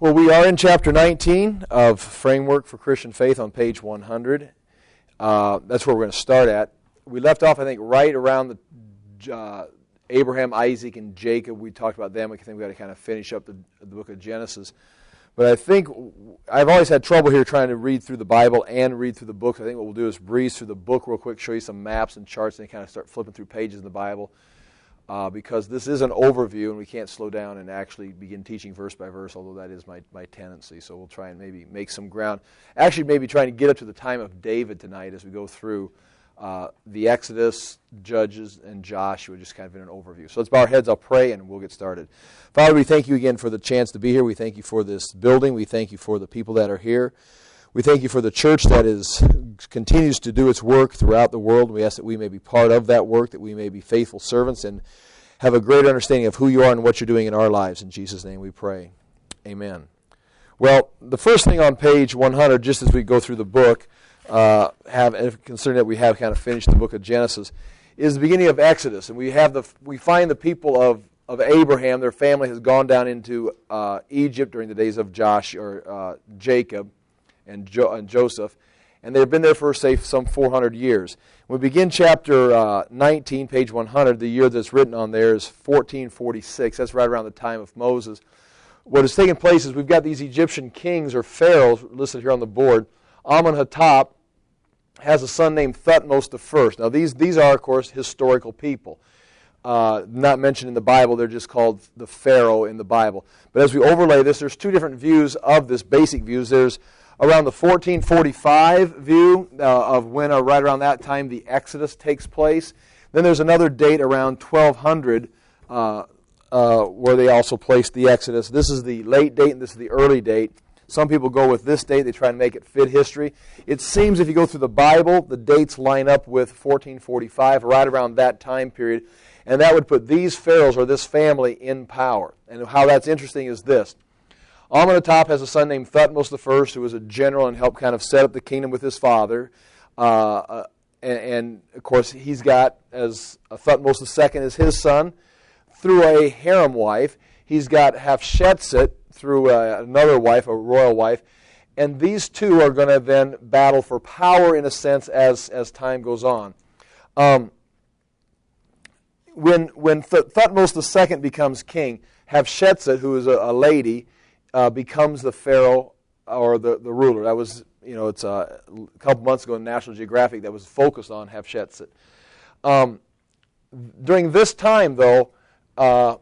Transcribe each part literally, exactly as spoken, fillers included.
Well, we are in chapter nineteen of Framework for Christian Faith on page one hundred. Uh, that's where we're going to start at. We left off, I think, right around the uh, Abraham, Isaac, and Jacob. We talked about them. I think we've got to kind of finish up the, the book of Genesis. But I think I've always had trouble here trying to read through the Bible and read through the books. I think what we'll do is breeze through the book real quick, show you some maps and charts, and kind of start flipping through pages in the Bible. Uh, because this is an overview, and we can't slow down and actually begin teaching verse by verse, although that is my, my tendency. So we'll try and maybe make some ground. Actually, maybe trying to get up to the time of David tonight as we go through uh, the Exodus, Judges, and Joshua, just kind of in an overview. So let's bow our heads, I'll pray, and we'll get started. Father, we thank you again for the chance to be here. We thank you for this building. We thank you for the people that are here. We thank you for the church that is continues to do its work throughout the world. We ask that we may be part of that work, that we may be faithful servants and have a greater understanding of who you are and what you're doing in our lives. In Jesus' name we pray. Amen. Well, the first thing on page one hundred, just as we go through the book, uh, have considering that we have kind of finished the book of Genesis, is the beginning of Exodus. And we have the we find the people of, of Abraham, their family has gone down into uh, Egypt during the days of Josh or uh, Jacob. And, jo- and Joseph, and they've been there for, say, some four hundred years. When we begin chapter uh, nineteen, page one hundred, the year that's written on there is fourteen forty-six. That's right around the time of Moses. What has taken place is we've got these Egyptian kings or pharaohs listed here on the board. Amenhotep has a son named Thutmose the First. Now, these, these are, of course, historical people. Uh, not mentioned in the Bible, they're just called the pharaoh in the Bible. But as we overlay this, there's two different views of this, basic views. There's around the fourteen forty-five view uh, of when, uh, right around that time, the Exodus takes place. Then there's another date around twelve hundred uh, uh, where they also place the Exodus. This is the late date and this is the early date. Some people go with this date. They try and make it fit history. It seems if you go through the Bible, the dates line up with fourteen forty-five, right around that time period. And that would put these pharaohs or this family in power. And how that's interesting is this. Amenhotep has a son named Thutmose the First, who was a general and helped kind of set up the kingdom with his father. Uh, uh, and, and, of course, he's got, as uh, Thutmose the Second is his son, through a harem wife. He's got Hatshepsut through uh, another wife, a royal wife. And these two are going to then battle for power, in a sense, as, as time goes on. Um, when when Th- Thutmose the Second becomes king, Hatshepsut, who is a, a lady, Uh, becomes the pharaoh or the, the ruler. That was, you know, it's uh, a couple months ago in National Geographic that was focused on Hatshepsut. Um, during this time, though, uh,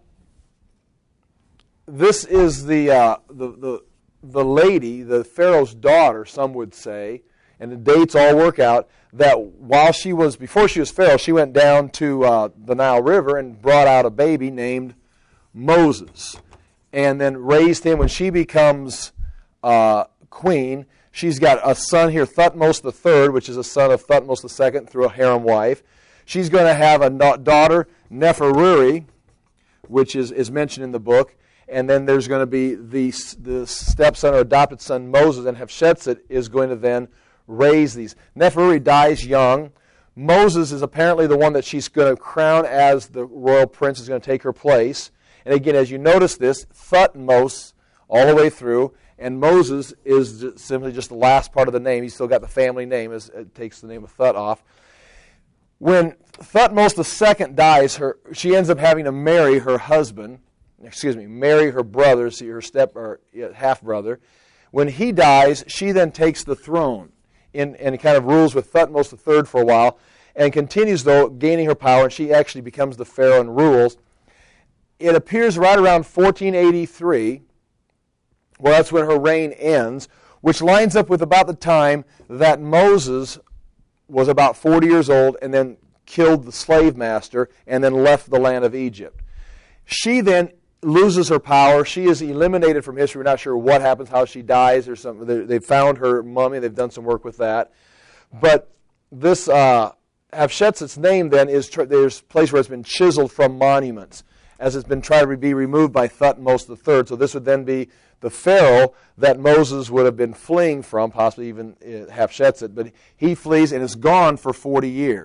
this is the, uh, the the the lady, the pharaoh's daughter, some would say, and the dates all work out, that while she was, before she was pharaoh, she went down to uh, the Nile River and brought out a baby named Moses. And then raised him. When she becomes uh, queen, she's got a son here, Thutmose the Third, which is a son of Thutmose the Second through a harem wife. She's going to have a daughter, Neferuri, which is, is mentioned in the book. And then there's going to be the, the stepson or adopted son, Moses, and Hatshepsut is going to then raise these. Neferuri dies young. Moses is apparently the one that she's going to crown as the royal prince, is going to take her place. And again, as you notice this, Thutmose all the way through, and Moses is simply just the last part of the name. He's still got the family name, as it takes the name of Thut off. When Thutmose the Second dies, her she ends up having to marry her husband, excuse me, marry her brother, see her step or half brother. When he dies, she then takes the throne in, and kind of rules with Thutmose the Third for a while, and continues though gaining her power, and she actually becomes the pharaoh and rules. It appears right around fourteen eighty-three, well, that's when her reign ends, which lines up with about the time that Moses was about forty years old and then killed the slave master and then left the land of Egypt. She then loses her power. She is eliminated from history. We're not sure what happens, how she dies or something. They found her mummy. They've done some work with that. But this uh, Hatshepsut's name then is, there's a place where it's been chiseled from monuments, as it's been tried to be removed by Thutmose the Third. So this would then be the pharaoh that Moses would have been fleeing from, possibly even Hatshepsut. But he flees and is gone for forty years.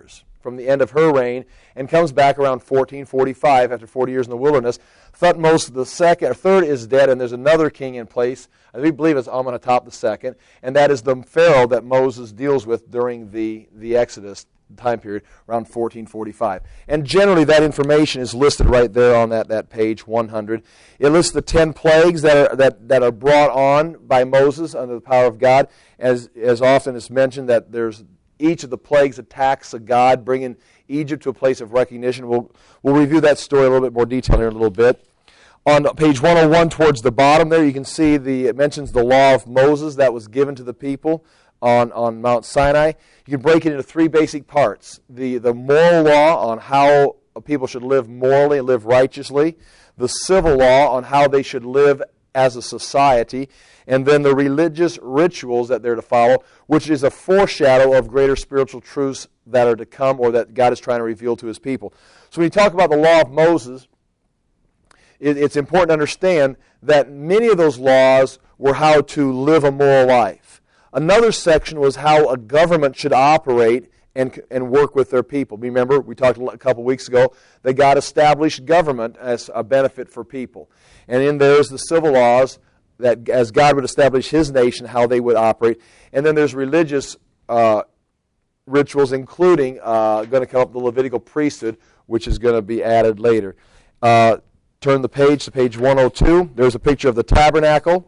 from the end of her reign and comes back around fourteen forty-five after forty years in the wilderness. Thutmose the second, or third is dead, and there's another king in place. I believe it's Amenhotep the second, and that is the Pharaoh that Moses deals with during the, the Exodus time period, around fourteen forty-five. And generally that information is listed right there on that, that page one hundred. It lists the ten plagues that are, that, that are brought on by Moses under the power of God. As, as often is mentioned that there's each of the plagues attacks a god, bringing Egypt to a place of recognition. We'll, we'll review that story a little bit more detail here in a little bit. On page one oh one, towards the bottom there, you can see the it mentions the law of Moses that was given to the people on, on Mount Sinai. You can break it into three basic parts. The, the moral law on how people should live morally and live righteously. The civil law on how they should live as a society. And then the religious rituals that they're to follow, which is a foreshadow of greater spiritual truths that are to come or that God is trying to reveal to His people. So when you talk about the law of Moses, it, it's important to understand that many of those laws were how to live a moral life. Another section was how a government should operate and, and work with their people. Remember, we talked a couple weeks ago that God established government as a benefit for people. And in there is the civil laws that as God would establish His nation, how they would operate. And then there's religious uh, rituals, including uh, going to come up the Levitical priesthood, which is going to be added later. Uh, turn the page to page one oh two. There's a picture of the tabernacle.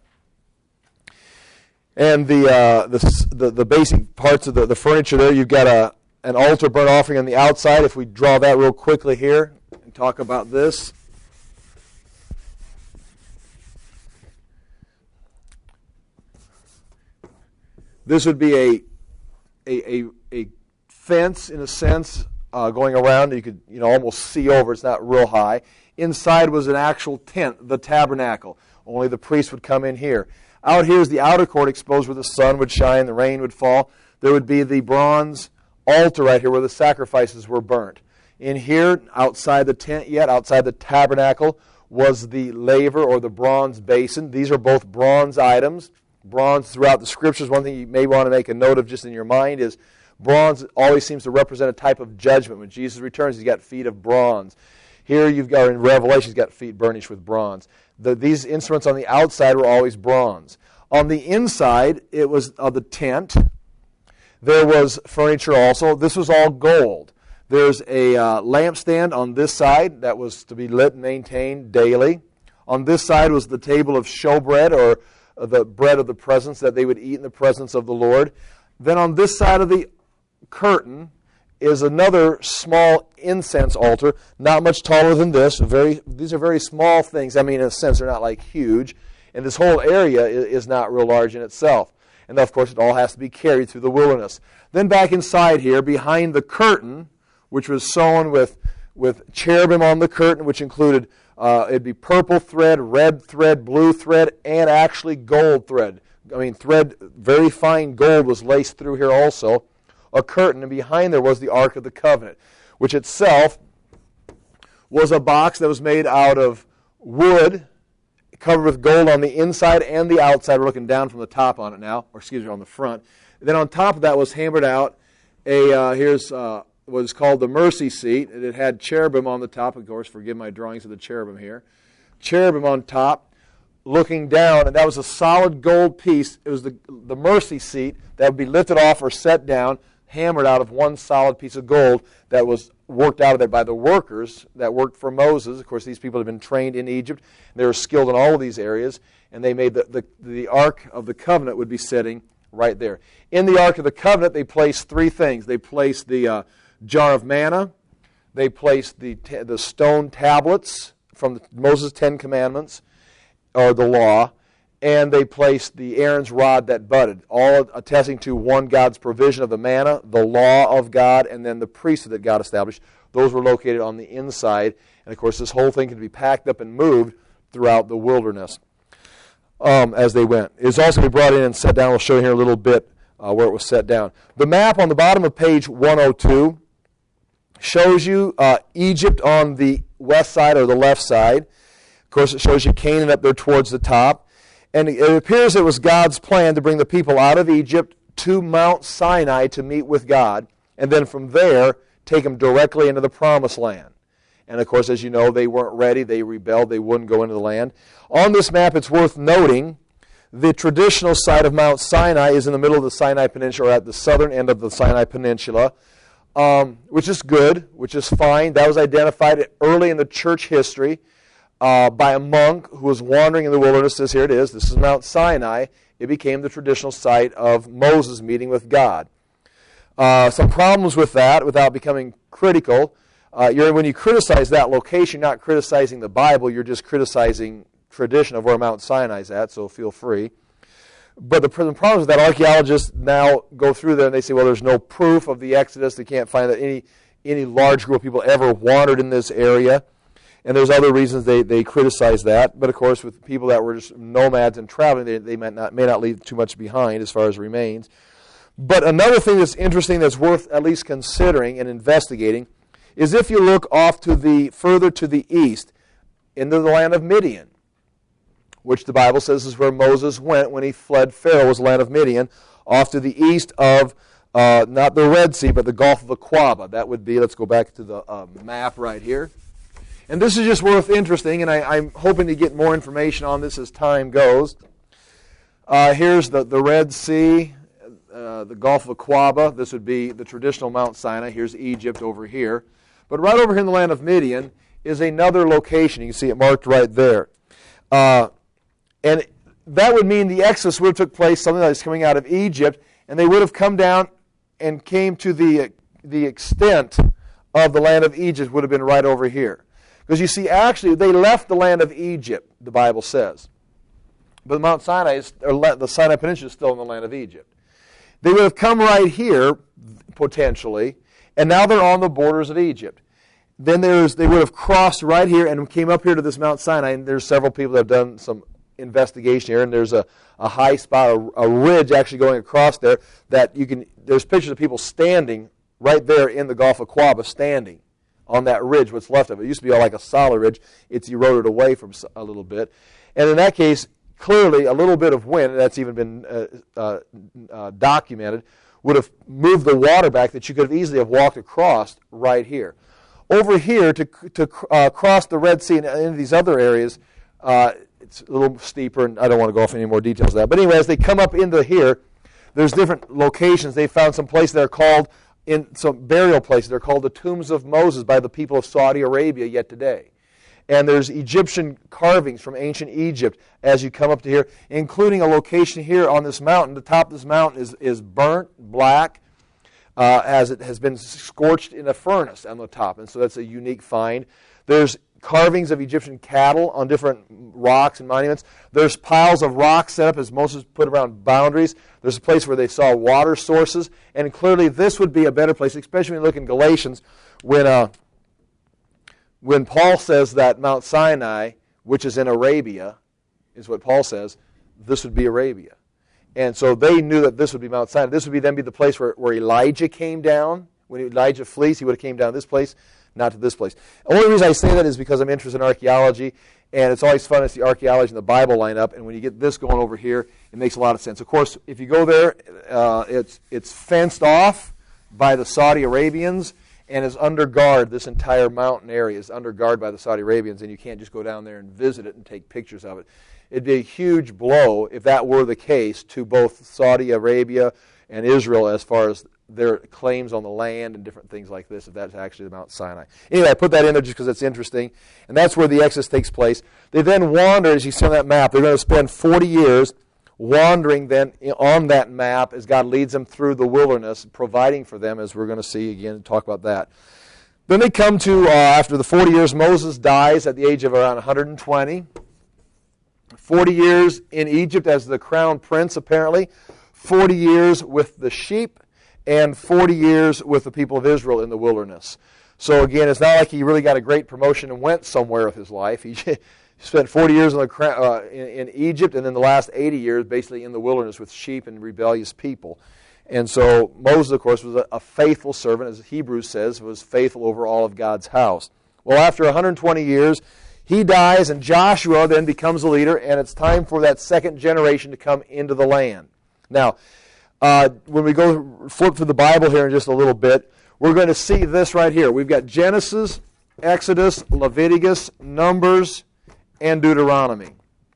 And the, uh, the, the the basic parts of the, the furniture there, you've got a an altar burnt offering on the outside. If we draw that real quickly here and talk about this. This would be a a, a, a fence, in a sense, uh, going around. You could you know almost see over. It's not real high. Inside was an actual tent, the tabernacle. Only the priest would come in here. Out here is the outer court exposed where the sun would shine, the rain would fall. There would be the bronze altar right here where the sacrifices were burnt. In here, outside the tent yet, outside the tabernacle, was the laver or the bronze basin. These are both bronze items. Bronze throughout the Scriptures, one thing you may want to make a note of just in your mind is bronze always seems to represent a type of judgment. When Jesus returns, He's got feet of bronze. Here you've got, in Revelation, He's got feet burnished with bronze. The, these instruments on the outside were always bronze. On the inside, it was of the tent. There was furniture also. This was all gold. There's a uh, lampstand on this side that was to be lit and maintained daily. On this side was the table of showbread, or the bread of the presence that they would eat in the presence of the Lord. Then on this side of the curtain is another small incense altar, not much taller than this. Very, these are very small things. I mean, in a sense, they're not like huge. And this whole area is not real large in itself. And of course, it all has to be carried through the wilderness. Then back inside here, behind the curtain, which was sewn with, with cherubim on the curtain, which included, uh, it'd be purple thread, red thread, blue thread, and actually gold thread. I mean, thread, very fine gold was laced through here also. A curtain, and behind there was the Ark of the Covenant, which itself was a box that was made out of wood, covered with gold on the inside and the outside. We're looking down from the top on it now, or excuse me, on the front. And then on top of that was hammered out a, uh, here's uh, what is called the mercy seat. And it had cherubim on the top, of course, forgive my drawings of the cherubim here. Cherubim on top, looking down, and that was a solid gold piece. It was the, the mercy seat that would be lifted off or set down, hammered out of one solid piece of gold that was worked out of there by the workers that worked for Moses. Of course, these people had been trained in Egypt. They were skilled in all of these areas, and they made the, the, the Ark of the Covenant would be sitting right there. In the Ark of the Covenant, they placed three things. They placed the uh, jar of manna. They placed the, t- the stone tablets from the, Moses' Ten Commandments, or the law, and they placed the Aaron's rod that budded, all attesting to one, God's provision of the manna, the law of God, and then the priesthood that God established. Those were located on the inside. And of course, this whole thing could be packed up and moved throughout the wilderness um, as they went. It was also to be brought in and set down. We'll show you here a little bit uh, where it was set down. The map on the bottom of page one oh two shows you uh, Egypt on the west side or the left side. Of course, it shows you Canaan up there towards the top. And it appears it was God's plan to bring the people out of Egypt to Mount Sinai to meet with God. and then from there, take them directly into the promised land. And of course, as you know, they weren't ready. They rebelled. They wouldn't go into the land. On this map, it's worth noting the traditional site of Mount Sinai is in the middle of the Sinai Peninsula, or at the southern end of the Sinai Peninsula, um, which is good, which is fine. That was identified early in the church history uh, by a monk who was wandering in the wilderness. Says, here it is. This is Mount Sinai. It became the traditional site of Moses meeting with God. Uh, some problems with that, without becoming critical. Uh, you're, when you criticize that location, you're not criticizing the Bible, you're just criticizing tradition of where Mount Sinai is at, so feel free. But the problem is that archaeologists now go through there and they say, well, there's no proof of the Exodus. They can't find that any any large group of people ever wandered in this area. And there's other reasons they, they criticize that. But of course, with people that were just nomads and traveling, they, they may not, may not leave too much behind as far as remains. But another thing that's interesting that's worth at least considering and investigating is if you look off to the further to the east into the land of Midian, which the Bible says is where Moses went when he fled Pharaoh, was the land of Midian, off to the east of uh, not the Red Sea, but the Gulf of Aqaba. That would be, let's go back to the uh, map right here. And this is just worth interesting, and I, I'm hoping to get more information on this as time goes. Uh, here's the, the Red Sea, uh, the Gulf of Aqaba. This would be the traditional Mount Sinai. Here's Egypt over here. But right over here in the land of Midian is another location. You can see it marked right there. Uh, and that would mean the Exodus would have took place, something that is coming out of Egypt, and they would have come down and came to the, the extent of the land of Egypt would have been right over here. Because you see, actually, they left the land of Egypt, the Bible says. But Mount Sinai, is, or the Sinai Peninsula is still in the land of Egypt. They would have come right here, potentially, and now they're on the borders of Egypt. Then there's they would have crossed right here and came up here to this Mount Sinai, and there's several people that have done some investigation here, and there's a, a high spot, a, a ridge actually going across there that you can, there's pictures of people standing right there in the Gulf of Aqaba, standing on that ridge, what's left of it. It used to be all like a solid ridge. It's eroded away from a little bit. And in that case, clearly a little bit of wind, and that's even been uh, uh, uh, documented, would have moved the water back that you could have easily have walked across right here. Over here, to to uh, cross the Red Sea and into these other areas, uh, it's a little steeper, and I don't want to go off any more details of that. But anyway, as they come up into here, there's different locations. They found some places that are called, in some burial places, they're called the tombs of Moses by the people of Saudi Arabia yet today. And there's Egyptian carvings from ancient Egypt as you come up to here, including a location here on this mountain. The top of this mountain is, is burnt black, uh, as it has been scorched in a furnace on the top. And so that's a unique find. There's carvings of Egyptian cattle on different rocks and monuments. There's piles of rocks set up as Moses put around boundaries. There's a place where they saw water sources. And clearly this would be a better place, especially when you look in Galatians, when... Uh, When Paul says that Mount Sinai, which is in Arabia, is what Paul says, this would be Arabia. And so they knew that this would be Mount Sinai. This would be then be the place where, where Elijah came down. When Elijah flees, he would have came down to this place, not to this place. The only reason I say that is because I'm interested in archaeology, and it's always fun to see archaeology and the Bible line up, and when you get this going over here, it makes a lot of sense. Of course, if you go there, uh, it's it's fenced off by the Saudi Arabians, and is under guard. This entire mountain area is under guard by the Saudi Arabians, and you can't just go down there and visit it and take pictures of it. It'd be a huge blow, if that were the case, to both Saudi Arabia and Israel as far as their claims on the land and different things like this, if that's actually the Mount Sinai. Anyway, I put that in there just because it's interesting, and that's where the Exodus takes place. They then wander, as you see on that map, they're going to spend forty years wandering then on that map as God leads them through the wilderness, providing for them, as we're going to see again, talk about that. Then they come to, uh, after the forty years, Moses dies at the age of around one hundred twenty. forty years in Egypt as the crown prince, apparently. forty years with the sheep, and forty years with the people of Israel in the wilderness. So again, it's not like he really got a great promotion and went somewhere with his life. He He spent forty years in, the, uh, in, in Egypt, and then the last eighty years basically in the wilderness with sheep and rebellious people. And so Moses, of course, was a, a faithful servant, as Hebrews says, was faithful over all of God's house. Well, after one hundred twenty years, he dies, and Joshua then becomes the leader, and it's time for that second generation to come into the land. Now, uh, when we go flip through the Bible here in just a little bit, we're going to see this right here. We've got Genesis, Exodus, Leviticus, Numbers, and Deuteronomy.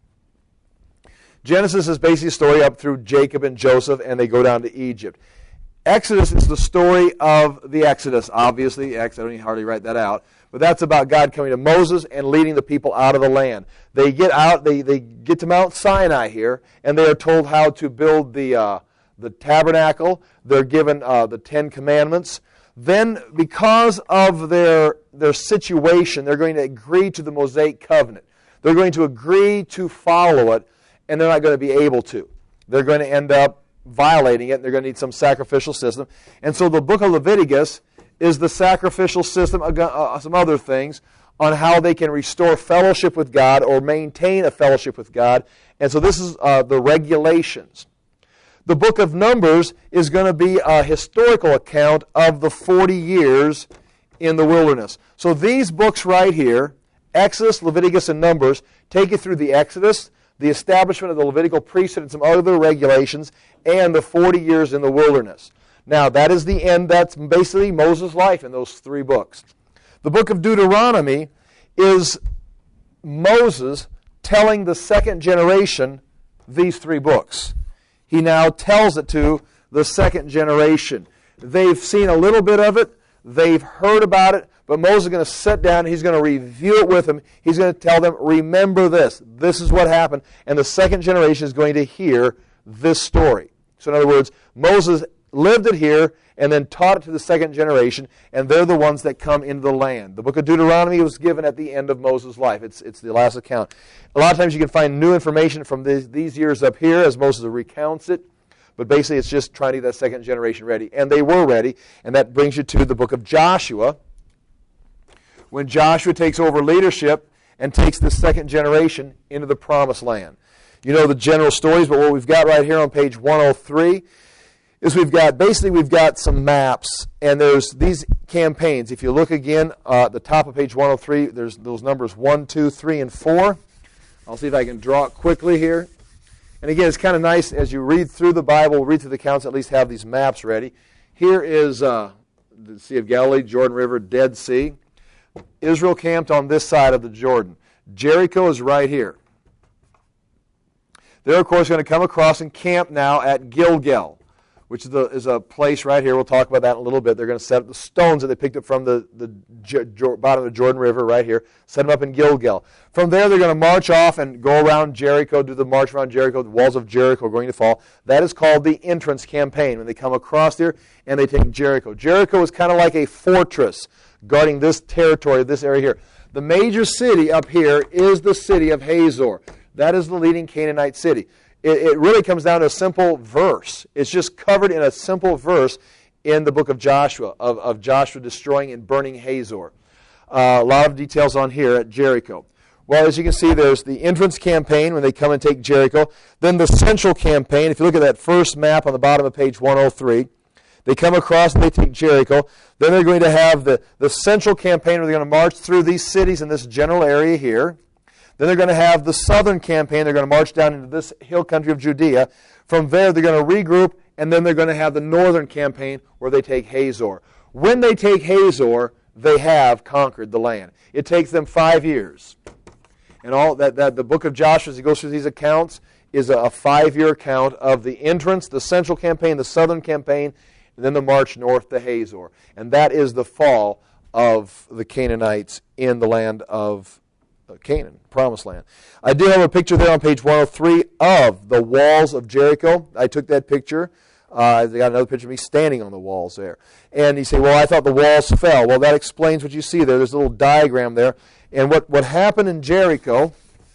Genesis is basically a story up through Jacob and Joseph, and they go down to Egypt. Exodus is the story of the Exodus, obviously. I don't even hardly write that out. But that's about God coming to Moses and leading the people out of the land. They get out, they, they get to Mount Sinai here, and they are told how to build the, uh, the tabernacle. They're given uh, the Ten Commandments. Then, because of their, their situation, they're going to agree to the Mosaic covenant. They're going to agree to follow it, and they're not going to be able to. They're going to end up violating it, and they're going to need some sacrificial system. And so the book of Leviticus is the sacrificial system, uh, some other things, on how they can restore fellowship with God or maintain a fellowship with God. And so this is uh, the regulations. The book of Numbers is going to be a historical account of the forty years in the wilderness. So these books right here, Exodus, Leviticus, and Numbers, take you through the Exodus, the establishment of the Levitical priesthood and some other regulations, and the forty years in the wilderness. Now, that is the end. That's basically Moses' life in those three books. The book of Deuteronomy is Moses telling the second generation these three books. He now tells it to the second generation. They've seen a little bit of it. They've heard about it. But Moses is going to sit down and he's going to review it with them. He's going to tell them, remember this. This is what happened. And the second generation is going to hear this story. So in other words, Moses lived it here and then taught it to the second generation, and they're the ones that come into the land. The book of Deuteronomy was given at the end of Moses' life. It's, it's the last account. A lot of times you can find new information from these, these years up here as Moses recounts it, but basically it's just trying to get that second generation ready. And they were ready, and that brings you to the book of Joshua, when Joshua takes over leadership and takes the second generation into the promised land. You know the general stories, but what we've got right here on page one oh three is we've got, basically we've got some maps, and there's these campaigns. If you look again uh, at the top of page one oh three, there's those numbers one, two, three, and four. I'll see if I can draw it quickly here. And again, it's kind of nice as you read through the Bible, read through the accounts, at least have these maps ready. Here is uh, the Sea of Galilee, Jordan River, Dead Sea. Israel camped on this side of the Jordan. Jericho is right here. They're, of course, going to come across and camp now at Gilgal, which is, the, is a place right here. We'll talk about that in a little bit. They're going to set up the stones that they picked up from the, the J- J- bottom of the Jordan River right here, set them up in Gilgal. From there, they're going to march off and go around Jericho, do the march around Jericho. The walls of Jericho are going to fall. That is called the entrance campaign, when they come across here and they take Jericho. Jericho is kind of like a fortress guarding this territory, this area here. The major city up here is the city of Hazor. That is the leading Canaanite city. It, it really comes down to a simple verse. It's just covered in a simple verse in the book of Joshua, of, of Joshua destroying and burning Hazor. Uh, a lot of details on here at Jericho. Well, as you can see, there's the entrance campaign when they come and take Jericho. Then the central campaign. If you look at that first map on the bottom of page one oh three, they come across and they take Jericho. Then they're going to have the, the central campaign where they're going to march through these cities in this general area here. Then they're going to have the southern campaign. They're going to march down into this hill country of Judea. From there, they're going to regroup, and then they're going to have the northern campaign where they take Hazor. When they take Hazor, they have conquered the land. It takes them five years. And all that, that the book of Joshua, as he goes through these accounts, is a, a five-year account of the entrance, the central campaign, the southern campaign, and then the march north to Hazor. And that is the fall of the Canaanites in the land of Canaan, promised land. I do have a picture there on page one oh three of the walls of Jericho. I took that picture. Uh, they got another picture of me standing on the walls there. And you say, well, I thought the walls fell. Well, that explains what you see there. There's a little diagram there. And what, what happened in Jericho,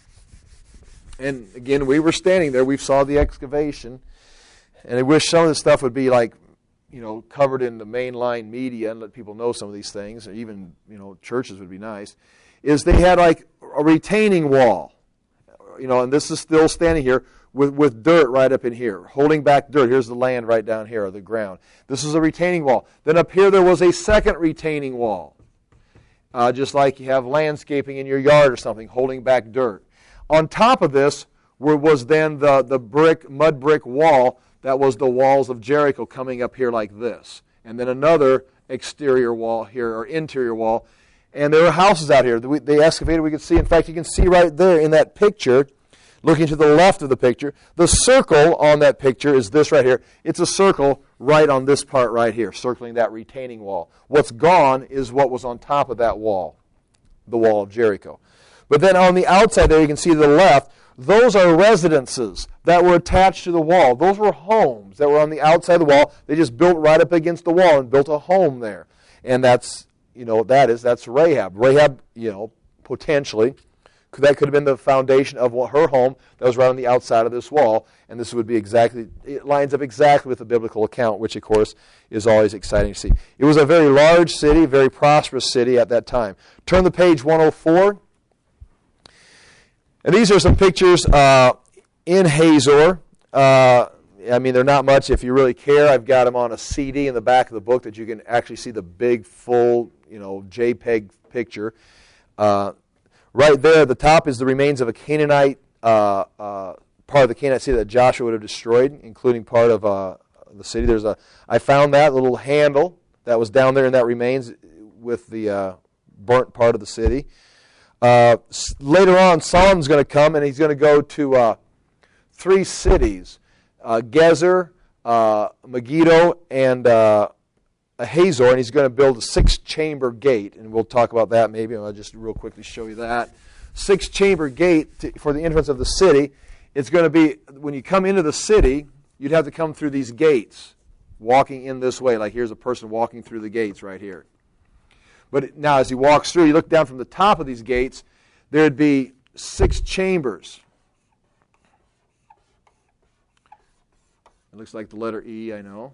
and again, we were standing there. We saw the excavation. And I wish some of this stuff would be like, you know, covered in the mainline media and let people know some of these things. Or even, you know, churches would be nice. Is they had like a retaining wall, you know, and this is still standing here with, with dirt right up in here, holding back dirt. Here's the land right down here, or the ground. This is a retaining wall. Then up here there was a second retaining wall, uh, just like you have landscaping in your yard or something, holding back dirt. On top of this were, was then the, the brick, mud brick wall that was the walls of Jericho coming up here like this. And then another exterior wall here, or interior wall. And there were houses out here. They excavated, we could see. In fact, you can see right there in that picture, looking to the left of the picture, the circle on that picture is this right here. It's a circle right on this part right here, circling that retaining wall. What's gone is what was on top of that wall, the wall of Jericho. But then on the outside there, you can see to the left, those are residences that were attached to the wall. Those were homes that were on the outside of the wall. They just built right up against the wall and built a home there. And that's, you know, that is, that's Rahab. Rahab, you know, potentially, that could have been the foundation of her home that was right on the outside of this wall. And this would be exactly, it lines up exactly with the biblical account, which, of course, is always exciting to see. It was a very large city, very prosperous city at that time. Turn to page one oh four. And these are some pictures uh, in Hazor. Uh, I mean, they're not much if you really care. I've got them on a C D in the back of the book that you can actually see the big, full, you know, JPEG picture. Uh, right there at the top is the remains of a Canaanite, uh, uh, part of the Canaanite city that Joshua would have destroyed, including part of uh, the city. There's a, I found that little handle that was down there in that remains with the uh, burnt part of the city. Uh, later on, Solomon's going to come, and he's going to go to uh, three cities, uh, Gezer, uh, Megiddo, and uh, Hazor, and he's going to build a six-chamber gate, and we'll talk about that maybe. I'll just real quickly show you that. Six-chamber gate to, for the entrance of the city. It's going to be, when you come into the city, you'd have to come through these gates, walking in this way, like here's a person walking through the gates right here. But now as he walks through, you look down from the top of these gates, there'd be six chambers. It looks like the letter E, I know.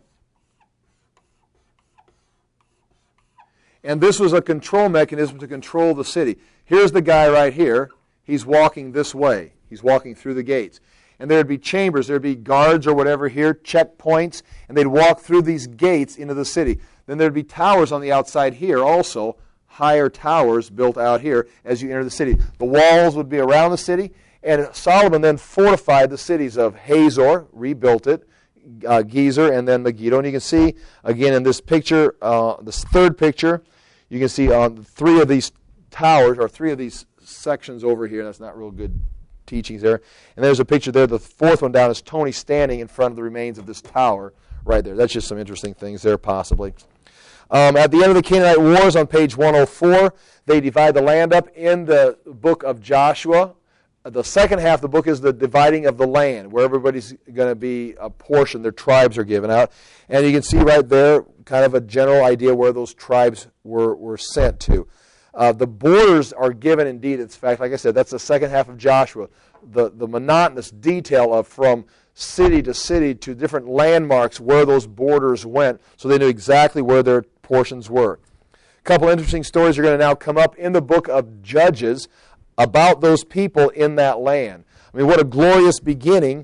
And this was a control mechanism to control the city. Here's the guy right here. He's walking this way. He's walking through the gates. And there'd be chambers. There'd be guards or whatever here, checkpoints, and they'd walk through these gates into the city. Then there'd be towers on the outside here also, higher towers built out here as you enter the city. The walls would be around the city, and Solomon then fortified the cities of Hazor, rebuilt it, uh, Gezer, and then Megiddo. And you can see, again, in this picture, uh, this third picture, you can see on three of these towers, or three of these sections over here. That's not real good teachings there. And there's a picture there. The fourth one down is Tony standing in front of the remains of this tower right there. That's just some interesting things there, possibly. Um, at the end of the Canaanite Wars on page one oh four, they divide the land up in the book of Joshua. The second half of the book is the dividing of the land, where everybody's going to be a portion. Their tribes are given out. And you can see right there kind of a general idea where those tribes were, were sent to. Uh, the borders are given indeed. It's fact, like I said, that's the second half of Joshua. The, the monotonous detail of from city to city to different landmarks where those borders went, so they knew exactly where their portions were. A couple interesting stories are going to now come up in the book of Judges about those people in that land. I mean, what a glorious beginning.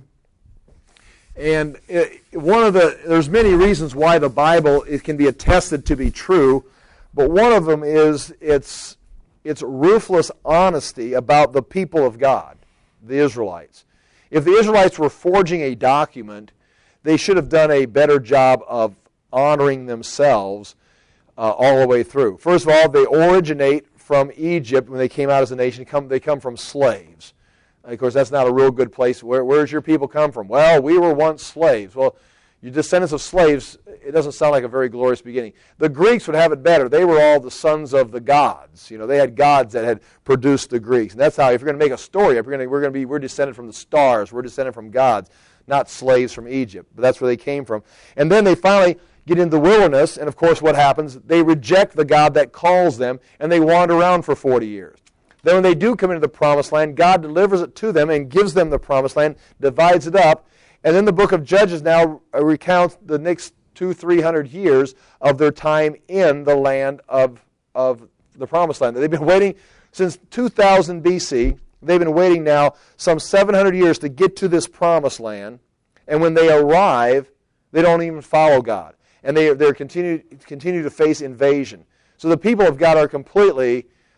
And it, one of the, there's many reasons why the Bible it can be attested to be true, but one of them is its, its ruthless honesty about the people of God, the Israelites. If the Israelites were forging a document, they should have done a better job of honoring themselves uh, all the way through. First of all, they originate from Egypt when they came out as a nation. Come, they come from slaves. Of course, that's not a real good place. Where, where's your people come from? Well, we were once slaves. Well, your descendants of slaves, it doesn't sound like a very glorious beginning. The Greeks would have it better. They were all the sons of the gods. You know, they had gods that had produced the Greeks. And that's how, if you're going to make a story, if you're going to, we're going to be, we're descended from the stars. We're descended from gods, not slaves from Egypt. But that's where they came from. And then they finally get into the wilderness, and of course what happens? They reject the God that calls them, and they wander around for forty years. Then when they do come into the promised land, God delivers it to them and gives them the promised land, divides it up, and then the book of Judges now recounts the next two, three hundred years of their time in the land of, of the promised land. They've been waiting since two thousand B C. They've been waiting now some seven hundred years to get to this promised land, and when they arrive, they don't even follow God. And they they continue continue to face invasion. So the people of God are completely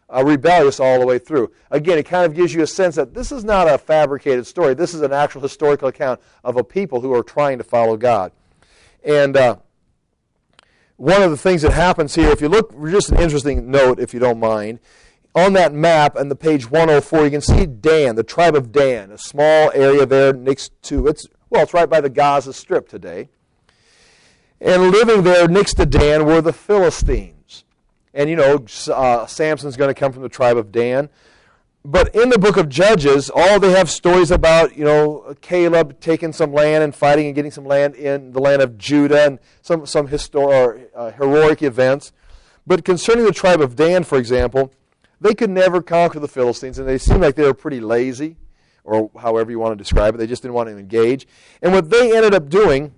uh, rebellious all the way through. Again, it kind of gives you a sense that this is not a fabricated story. This is an actual historical account of a people who are trying to follow God. And uh, one of the things that happens here, if you look, just an interesting note, if you don't mind, on that map on the page one oh four, you can see Dan, the tribe of Dan, a small area there next to, it's well, it's right by the Gaza Strip today. And living there next to Dan were the Philistines. And, you know, uh, Samson's going to come from the tribe of Dan. But in the book of Judges, all they have stories about, you know, Caleb taking some land and fighting and getting some land in the land of Judah and some, some histor- uh, heroic events. But concerning the tribe of Dan, for example, they could never conquer the Philistines, and they seemed like they were pretty lazy, or however you want to describe it. They just didn't want to engage. And what they ended up doing,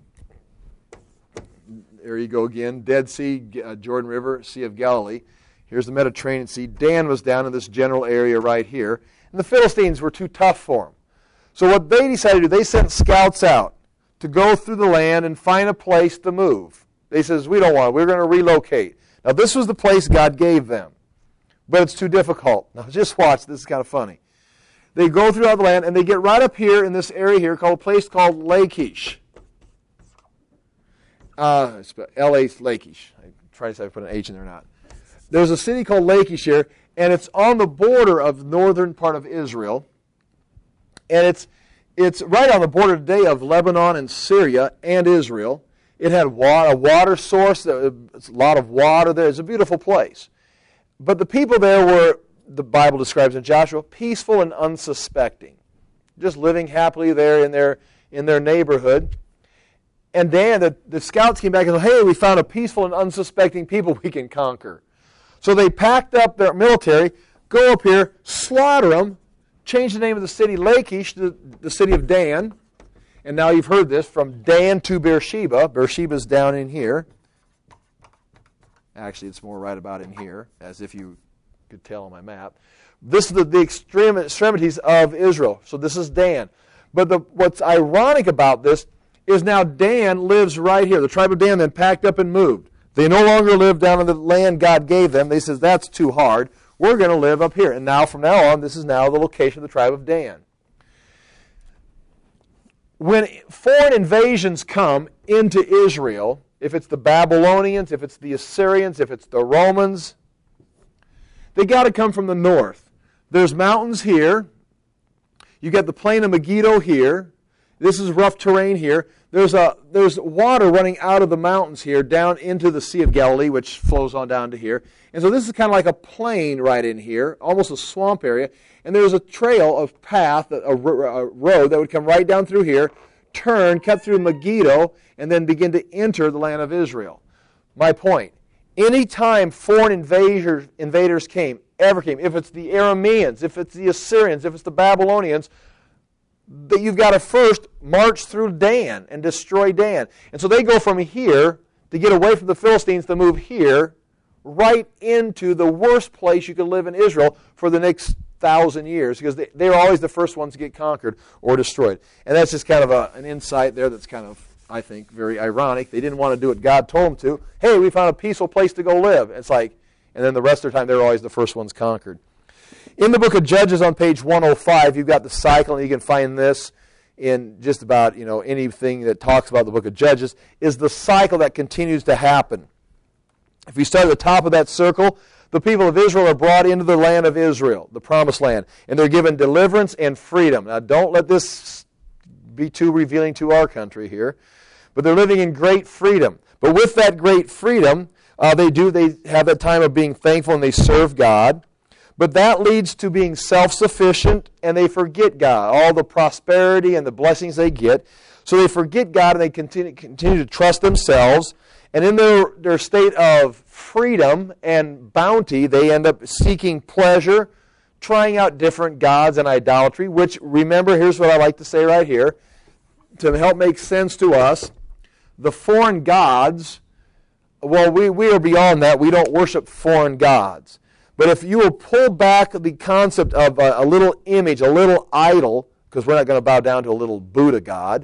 there you go again, Dead Sea, uh, Jordan River, Sea of Galilee. Here's the Mediterranean Sea. Dan was down in this general area right here. And the Philistines were too tough for them. So what they decided to do, they sent scouts out to go through the land and find a place to move. They says, we don't want it. We're going to relocate. Now, this was the place God gave them. But it's too difficult. Now, just watch. This is kind of funny. They go throughout the land, and they get right up here in this area here called a place called Lachish. Uh, L A Lachish. I try to say if I put an H in there or not. There's a city called Lachish here, and it's on the border of the northern part of Israel. And it's it's right on the border today of Lebanon and Syria and Israel. It had water, a water source. It's a lot of water there. It's a beautiful place. But the people there were, the Bible describes in Joshua, peaceful and unsuspecting, just living happily there in their in their neighborhood. And Dan, the, the scouts came back and said, hey, we found a peaceful and unsuspecting people we can conquer. So they packed up their military, go up here, slaughter them, change the name of the city Lachish to the city of Dan. And now you've heard this, from Dan to Beersheba. Beersheba's down in here. Actually, it's more right about in here, as if you could tell on my map. This is the, the extreme extremities of Israel. So this is Dan. But the, what's ironic about this is now Dan lives right here. The tribe of Dan then packed up and moved. They no longer live down in the land God gave them. They says, that's too hard. We're going to live up here. And now, from now on, this is now the location of the tribe of Dan. When foreign invasions come into Israel, if it's the Babylonians, if it's the Assyrians, if it's the Romans, they got to come from the north. There's mountains here. You got the plain of Megiddo here. This is rough terrain here. There's a there's water running out of the mountains here down into the Sea of Galilee, which flows on down to here. And so this is kind of like a plain right in here, almost a swamp area. And there's a trail of path, a, a road that would come right down through here, turn, cut through Megiddo, and then begin to enter the land of Israel. My point, any time foreign invaders, invaders came, ever came, if it's the Arameans, if it's the Assyrians, if it's the Babylonians, that you've got to first march through Dan and destroy Dan. And so they go from here to get away from the Philistines to move here right into the worst place you could live in Israel for the next thousand years, because they, they're always the first ones to get conquered or destroyed. And that's just kind of a, an insight there that's kind of, I think, very ironic. They didn't want to do what God told them to. Hey, we found a peaceful place to go live. It's like, and then the rest of the time they're always the first ones conquered. In the book of Judges on page one oh five, you've got the cycle, and you can find this in just about, you know, anything that talks about the book of Judges, is the cycle that continues to happen. If you start at the top of that circle, the people of Israel are brought into the land of Israel, the promised land, and they're given deliverance and freedom. Now, don't let this be too revealing to our country here, but they're living in great freedom. But with that great freedom, uh, they do they have that time of being thankful, and they serve God. But that leads to being self-sufficient, and they forget God, all the prosperity and the blessings they get. So they forget God, and they continue, continue to trust themselves. And in their, their state of freedom and bounty, they end up seeking pleasure, trying out different gods and idolatry, which, remember, here's what I like to say right here, to help make sense to us. The foreign gods, well, we, we are beyond that. We don't worship foreign gods. But if you will pull back the concept of a, a little image, a little idol, because we're not going to bow down to a little Buddha god,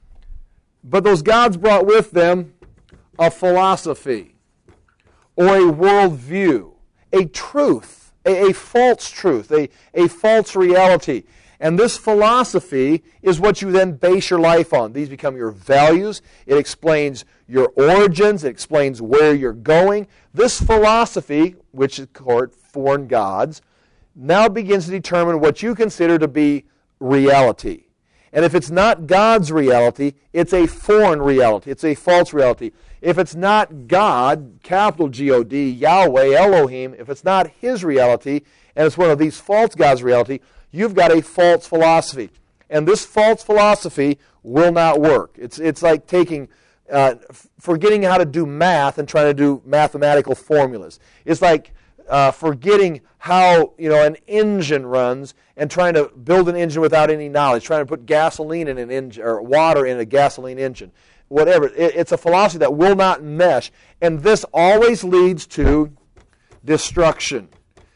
but those gods brought with them a philosophy or a worldview, a truth, a, a false truth, a, a false reality. And this philosophy is what you then base your life on. These become your values. It explains your origins. It explains where you're going. This philosophy, which is called foreign gods, now begins to determine what you consider to be reality. And if it's not God's reality, it's a foreign reality. It's a false reality. If it's not God, capital G O D, Yahweh, Elohim, if it's not His reality, and it's one of these false gods' reality, you've got a false philosophy. And this false philosophy will not work. It's, it's like taking, uh, forgetting how to do math and trying to do mathematical formulas. It's like uh, forgetting how, you know, an engine runs and trying to build an engine without any knowledge, trying to put gasoline in an engine or water in a gasoline engine. Whatever. It, it's a philosophy that will not mesh. And this always leads to destruction.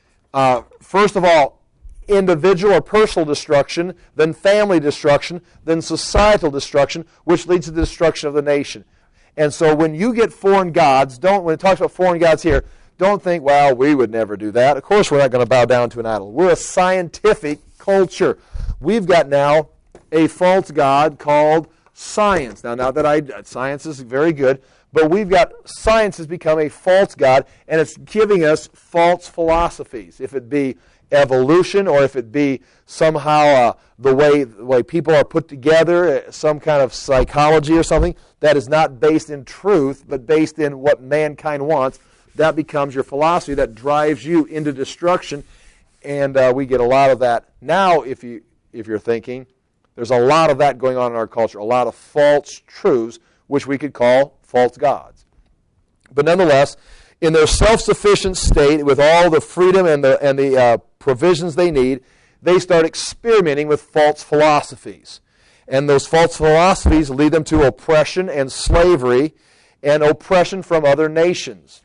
Uh, first of all, individual or personal destruction, then family destruction, then societal destruction, which leads to the destruction of the nation. And so when you get foreign gods, don't when it talks about foreign gods here, don't think, well, we would never do that. Of course we're not going to bow down to an idol. We're a scientific culture. We've got now a false god called science. Now, not that I, science is very good, but we've got, science has become a false god, and it's giving us false philosophies. If it be evolution, or if it be somehow uh, the way the way people are put together, some kind of psychology or something that is not based in truth, but based in what mankind wants, that becomes your philosophy that drives you into destruction. And uh, we get a lot of that now. If you if you're thinking, there's a lot of that going on in our culture, a lot of false truths, which we could call false gods. But nonetheless, in their self-sufficient state, with all the freedom and the and the uh, provisions they need, they start experimenting with false philosophies. And those false philosophies lead them to oppression and slavery and oppression from other nations.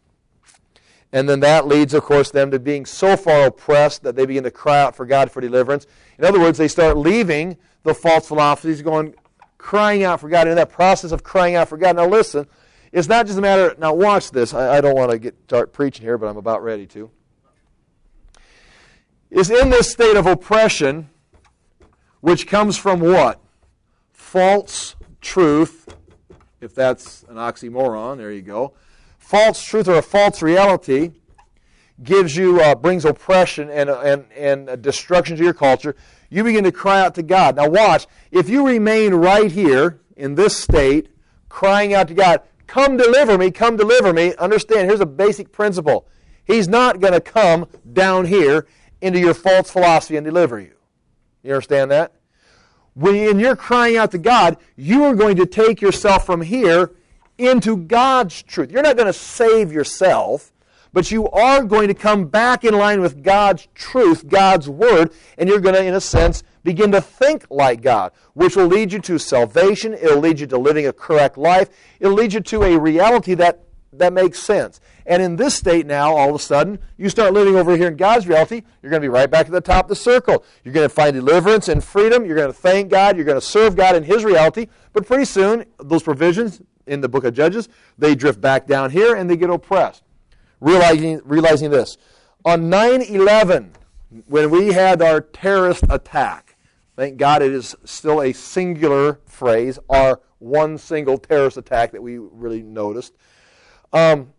And then that leads, of course, them to being so far oppressed that they begin to cry out for God for deliverance. In other words, they start leaving the false philosophies, going, crying out for God. And in that process of crying out for God, now listen, it's not just a matter, now watch this. I, I don't want to get start preaching here, but I'm about ready to. It's in this state of oppression, which comes from what? False truth, if that's an oxymoron, there you go. False truth or a false reality gives you, uh, brings oppression and, and, and destruction to your culture. You begin to cry out to God. Now watch, if you remain right here in this state, crying out to God, come deliver me, come deliver me, understand, here's a basic principle. He's not going to come down here into your false philosophy and deliver you. You understand that? When you're crying out to God, you are going to take yourself from here into God's truth. You're not going to save yourself, but you are going to come back in line with God's truth, God's Word, and you're going to, in a sense, begin to think like God, which will lead you to salvation. It'll lead you to living a correct life. It'll lead you to a reality that, that makes sense. And in this state now, all of a sudden, you start living over here in God's reality, you're going to be right back at the top of the circle. You're going to find deliverance and freedom. You're going to thank God. You're going to serve God in His reality. But pretty soon, those provisions in the book of Judges, they drift back down here and they get oppressed. Realizing, realizing this. On nine eleven, when we had our terrorist attack, thank God it is still a singular phrase, our one single terrorist attack that we really noticed. Um,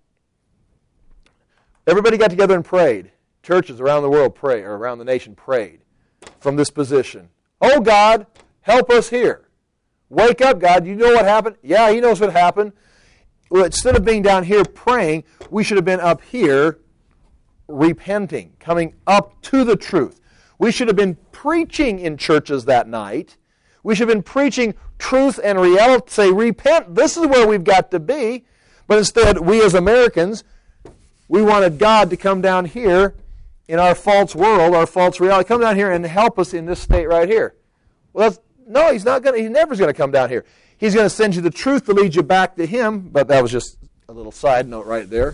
everybody got together and prayed. Churches around the world prayed, or around the nation prayed from this position. Oh God, help us here. Wake up, God. You know what happened? Yeah, He knows what happened. Well, instead of being down here praying, we should have been up here repenting, coming up to the truth. We should have been preaching in churches that night. We should have been preaching truth and reality. Say, repent. This is where we've got to be. But instead, we as Americans, we wanted God to come down here in our false world, our false reality. Come down here and help us in this state right here. Well, that's, no, He's not going to. He never is going to come down here. He's going to send you the truth to lead you back to Him. But that was just a little side note right there.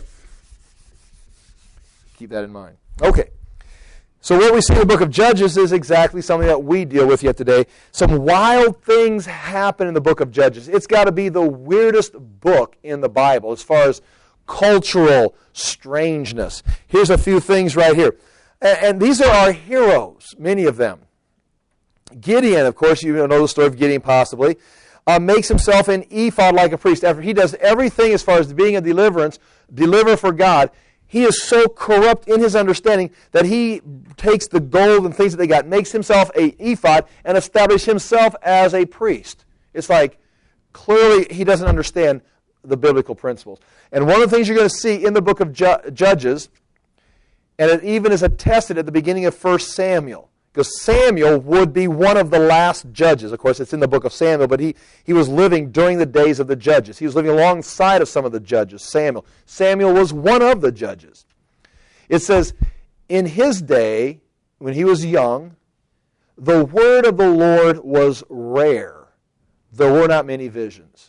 Keep that in mind. Okay. So what we see in the book of Judges is exactly something that we deal with yet today. Some wild things happen in the book of Judges. It's got to be the weirdest book in the Bible as far as cultural strangeness. Here's a few things right here. And, and these are our heroes, many of them. Gideon, of course, you know the story of Gideon possibly, uh, makes himself an ephod like a priest. After he does everything as far as being a deliverance, deliver for God, he is so corrupt in his understanding that he takes the gold and things that they got, makes himself a ephod, and establishes himself as a priest. It's like, clearly he doesn't understand the biblical principles. And one of the things you're going to see in the book of Ju- Judges, and it even is attested at the beginning of First Samuel, because Samuel would be one of the last judges. Of course, it's in the book of Samuel, but he, he was living during the days of the judges. He was living alongside of some of the judges, Samuel. Samuel was one of the judges. It says, in his day, when he was young, the word of the Lord was rare. There were not many visions.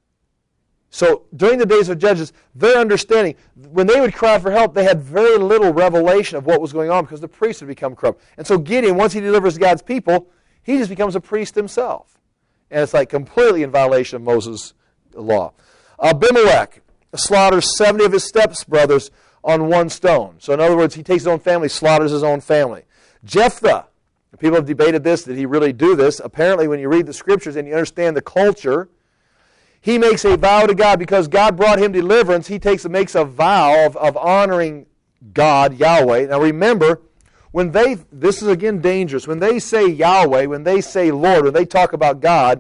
So during the days of Judges, their understanding, when they would cry for help, they had very little revelation of what was going on because the priests had become corrupt. And so Gideon, once he delivers God's people, he just becomes a priest himself. And it's like completely in violation of Moses' law. Abimelech slaughters seventy of his stepbrothers on one stone. So in other words, he takes his own family, slaughters his own family. Jephthah, people have debated this, did he really do this? Apparently when you read the scriptures and you understand the culture, he makes a vow to God because God brought him deliverance. He takes and makes a vow of, of honoring God, Yahweh. Now remember, when they, this is again dangerous, when they say Yahweh, when they say Lord, when they talk about God,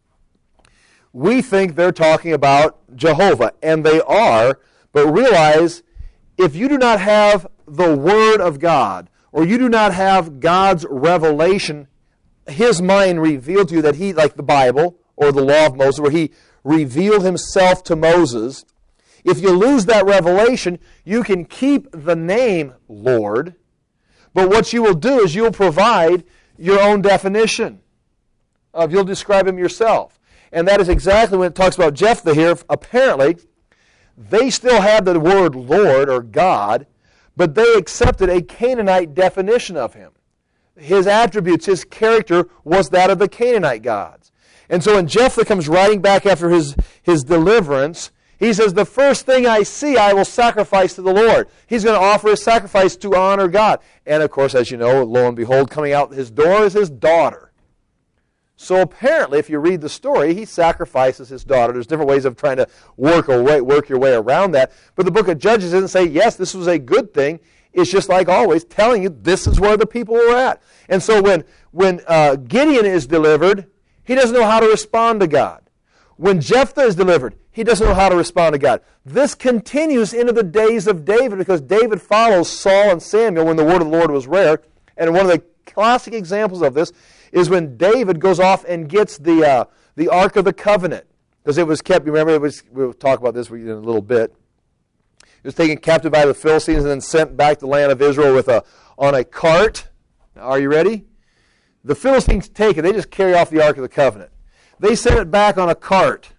we think they're talking about Jehovah, and they are, but realize if you do not have the Word of God, or you do not have God's revelation, His mind revealed to you that He, like the Bible, or the law of Moses, where He revealed Himself to Moses, if you lose that revelation, you can keep the name Lord, but what you will do is you'll provide your own definition of, you'll describe Him yourself. And that is exactly when it talks about Jephthah here. Apparently, they still had the word Lord or God, but they accepted a Canaanite definition of Him. His attributes, His character was that of the Canaanite gods. And so when Jephthah comes riding back after his, his deliverance, he says, the first thing I see, I will sacrifice to the Lord. He's going to offer his sacrifice to honor God. And of course, as you know, lo and behold, coming out his door is his daughter. So apparently, if you read the story, he sacrifices his daughter. There's different ways of trying to work, or way, work your way around that. But the book of Judges doesn't say, yes, this was a good thing. It's just like always, telling you this is where the people were at. And so when, when uh, Gideon is delivered, he doesn't know how to respond to God. When Jephthah is delivered, he doesn't know how to respond to God. This continues into the days of David because David follows Saul and Samuel when the word of the Lord was rare. And one of the classic examples of this is when David goes off and gets the uh, the Ark of the Covenant. Because it was kept, remember, it was, we'll talk about this in a little bit. It was taken captive by the Philistines and then sent back to the land of Israel with a on a cart. Are you ready? The Philistines take it. They just carry off the Ark of the Covenant. They send it back on a cart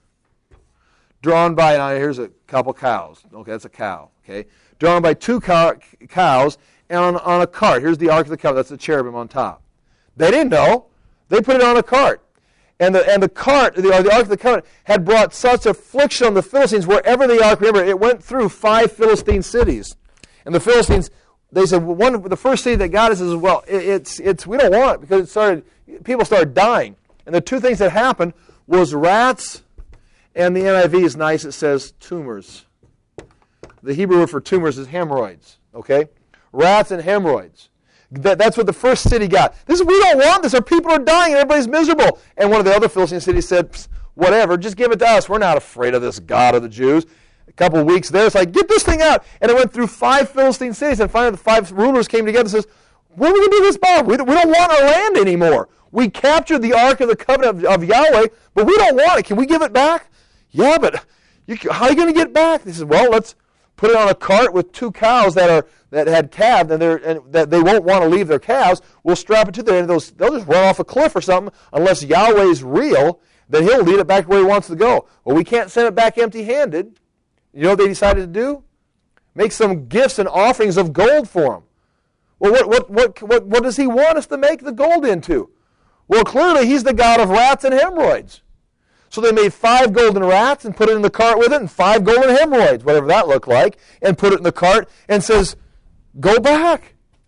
drawn by, now here's a couple cows. Okay, that's a cow. Okay, drawn by two cow, cows and on, on a cart. Here's the Ark of the Covenant. That's the cherubim on top. They didn't know. They put it on a cart. And the, and the cart, the, the Ark of the Covenant, had brought such affliction on the Philistines wherever the Ark, remember, it went through five Philistine cities. And the Philistines, they said, well, one, the first city that got us is, well, it, it's, it's, we don't want it because it started, people started dying. And the two things that happened was rats, and the N I V is nice, it says tumors. The Hebrew word for tumors is hemorrhoids, okay? Rats and hemorrhoids. That, that's what the first city got. This is, we don't want this. Our people are dying and everybody's miserable. And one of the other Philistine cities said, whatever, just give it to us. We're not afraid of this God of the Jews. A couple of weeks there, it's like, get this thing out. And it went through five Philistine cities, and finally the five rulers came together and says, what are we going to do with this power? We don't, we don't want our land anymore. We captured the Ark of the Covenant of, of Yahweh, but we don't want it. Can we give it back? Yeah, but you, how are you going to get it back? They said, well, let's put it on a cart with two cows that are that had calved, and, they're, and that they won't want to leave their calves. We'll strap it to there, and those, they'll just run off a cliff or something. Unless Yahweh's real, then He'll lead it back where He wants to go. Well, we can't send it back empty-handed. You know what they decided to do? Make some gifts and offerings of gold for Him. Well, what, what, what, what, what does He want us to make the gold into? Well, clearly He's the God of rats and hemorrhoids. So they made five golden rats and put it in the cart with it, and five golden hemorrhoids, whatever that looked like, and put it in the cart and says, go back.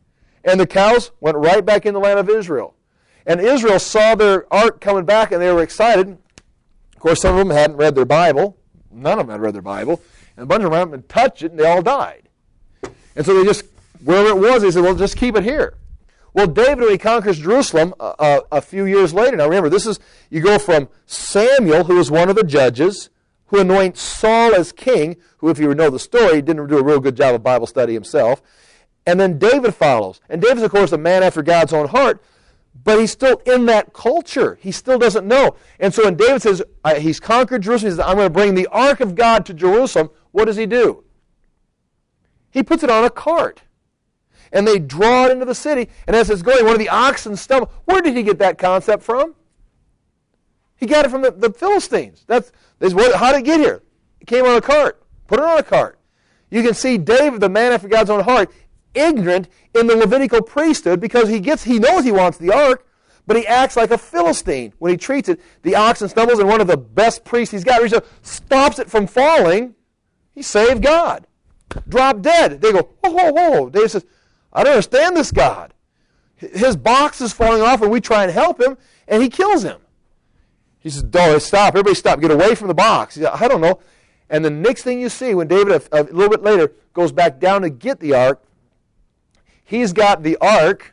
And the cows went right back in the land of Israel. And Israel saw their ark coming back, and they were excited. Of course, some of them hadn't read their Bible. None of them had read their Bible. And a bunch of them hadn't touched it, and they all died. And so they just, wherever it was, they said, well, just keep it here. Well, David, when he conquers Jerusalem uh, uh, a few years later, now remember, this is, you go from Samuel, who was one of the judges, who anoints Saul as king, who, if you know the story, didn't do a real good job of Bible study himself. And then David follows. And David's, of course, a man after God's own heart, but he's still in that culture. He still doesn't know. And so when David says uh, he's conquered Jerusalem, he says, I'm going to bring the ark of God to Jerusalem, what does he do? He puts it on a cart. And they draw it into the city, and as it's going, one of the oxen stumbles. Where did he get that concept from? He got it from the, the Philistines. That's, that's what, how did it get here? It came on a cart. Put it on a cart. You can see David, the man after God's own heart, ignorant in the Levitical priesthood because he gets he knows he wants the ark, but he acts like a Philistine when he treats it. The oxen stumbles, and one of the best priests he's got reaches out, stops it from falling. He saved God. Drop dead. They go, whoa, whoa, whoa. David says, I don't understand this God. His box is falling off, and we try and help him, and he kills him. He says, don't stop. Everybody stop. Get away from the box. He said, I don't know. And the next thing you see, when David, a, a little bit later, goes back down to get the ark, he's got the ark.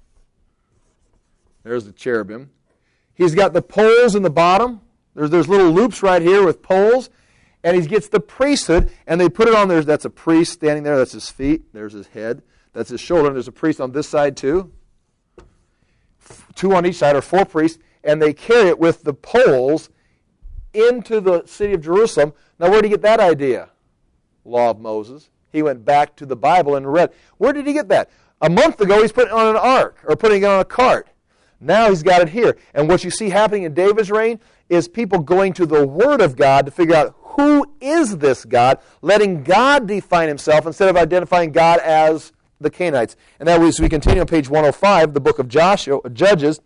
There's the cherubim. He's got the poles in the bottom. There's, there's little loops right here with poles. And he gets the priesthood, and they put it on there. That's a priest standing there. That's his feet. There's his head. That's his shoulder. And there's a priest on this side too. Two on each side, or four priests. And they carry it with the poles into the city of Jerusalem. Now, where did he get that idea? Law of Moses. He went back to the Bible and read. Where did he get that? A month ago, he's putting it on an ark, or putting it on a cart. Now he's got it here. And what you see happening in David's reign is people going to the Word of God to figure out who is this God, letting God define himself instead of identifying God as the Canaanites. And that was, we continue on page one oh five, the book of Joshua, Judges.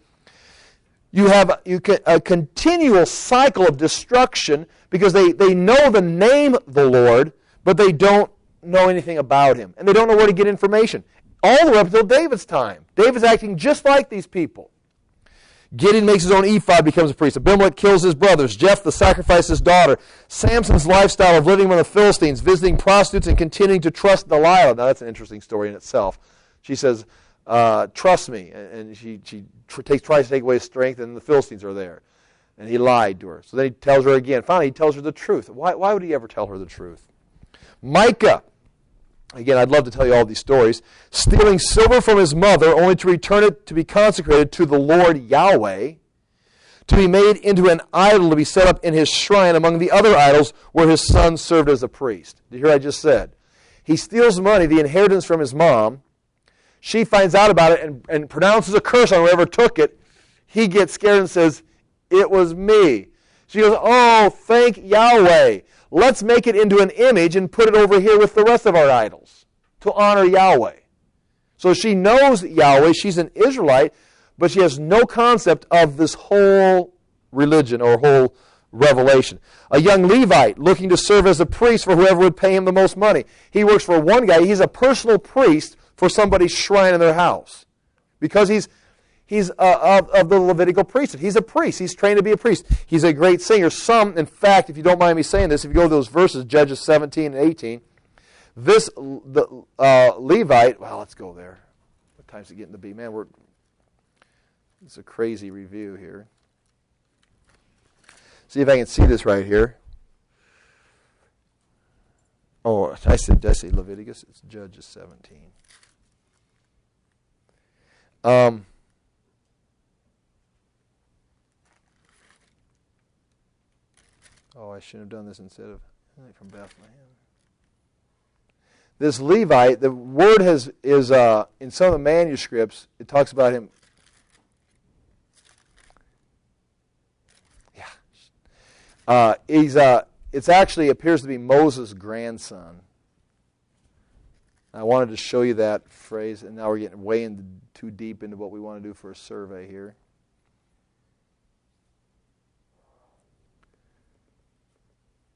You have you can, a continual cycle of destruction because they, they know the name the Lord, but they don't know anything about him. And they don't know where to get information. All the way up until David's time. David's acting just like these people. Gideon makes his own ephod, becomes a priest. Abimelech kills his brothers. Jephthah sacrifices his daughter. Samson's lifestyle of living with the Philistines, visiting prostitutes, and continuing to trust Delilah. Now that's an interesting story in itself. She says, uh, trust me. And she, she tr- takes, tries to take away his strength, and the Philistines are there. And he lied to her. So then he tells her again. Finally, he tells her the truth. Why, why would he ever tell her the truth? Micah. Again, I'd love to tell you all these stories. Stealing silver from his mother, only to return it to be consecrated to the Lord Yahweh, to be made into an idol to be set up in his shrine among the other idols where his son served as a priest. Did you hear what I just said? He steals money, the inheritance from his mom. She finds out about it and, and pronounces a curse on whoever took it. He gets scared and says, it was me. She goes, oh, thank Yahweh. Let's make it into an image and put it over here with the rest of our idols to honor Yahweh. So she knows Yahweh. She's an Israelite, but she has no concept of this whole religion or whole revelation. A young Levite looking to serve as a priest for whoever would pay him the most money. He works for one guy. He's a personal priest for somebody's shrine in their house because he's He's uh, of, of the Levitical priesthood. He's a priest. He's trained to be a priest. He's a great singer. Some, in fact, if you don't mind me saying this, if you go to those verses, Judges seventeen and eighteen, this the uh, Levite, well, let's go there. What time's it getting to be? Man, we're it's a crazy review here. See if I can see this right here. Oh, I said, did I say Leviticus? It's Judges seventeen. Um... Oh, I shouldn't have done this instead of from Bethlehem. This Levite, the word has is uh, in some of the manuscripts. It talks about him. Yeah, uh, he's. Uh, it's actually appears to be Moses' grandson. I wanted to show you that phrase, and now we're getting way into, too deep into what we want to do for a survey here.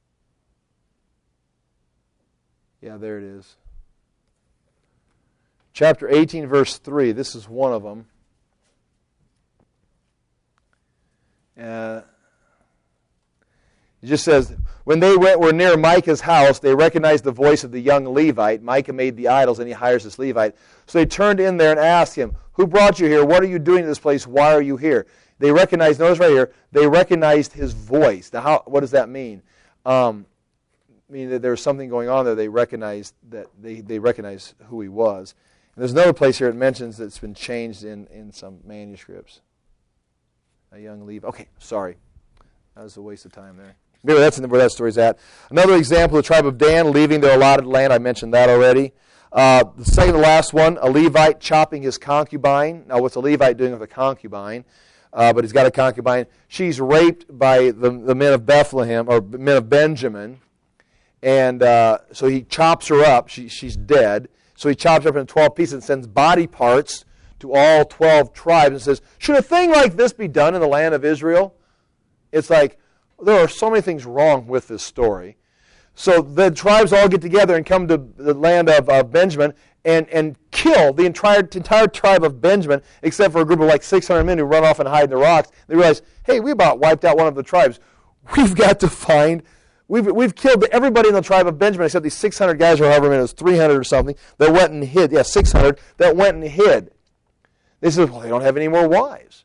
Yeah, there it is. chapter eighteen, verse three. This is one of them. Uh, it just says, when they went, were near Micah's house, they recognized the voice of the young Levite. Micah made the idols, and he hires this Levite. So they turned in there and asked him, who brought you here? What are you doing in this place? Why are you here? They recognized, notice right here, they recognized his voice. Now, how, what does that mean? Um, I mean that there's something going on there. They recognized that they, they recognized who he was. And there's another place here it mentions that's been changed in, in some manuscripts. A young Levite. Okay, sorry. That was a waste of time there. Maybe that's where that story's at. Another example, the tribe of Dan leaving their allotted land. I mentioned that already. Uh, the second to last one, a Levite chopping his concubine. Now, what's a Levite doing with a concubine? Uh, but he's got a concubine. She's raped by the, the men of Bethlehem, or men of Benjamin. And uh, so he chops her up. She, she's dead. So he chops her up into twelve pieces and sends body parts to all twelve tribes and says, should a thing like this be done in the land of Israel? It's like, there are so many things wrong with this story. So the tribes all get together and come to the land of uh, Benjamin and, and kill the entire, entire tribe of Benjamin, except for a group of like six hundred men who run off and hide in the rocks. They realize, hey, we about wiped out one of the tribes. We've got to find, we've, we've killed everybody in the tribe of Benjamin except these six hundred guys, or however many, it was three hundred or something, that went and hid. Yeah, six hundred that went and hid. They said, well, they don't have any more wives.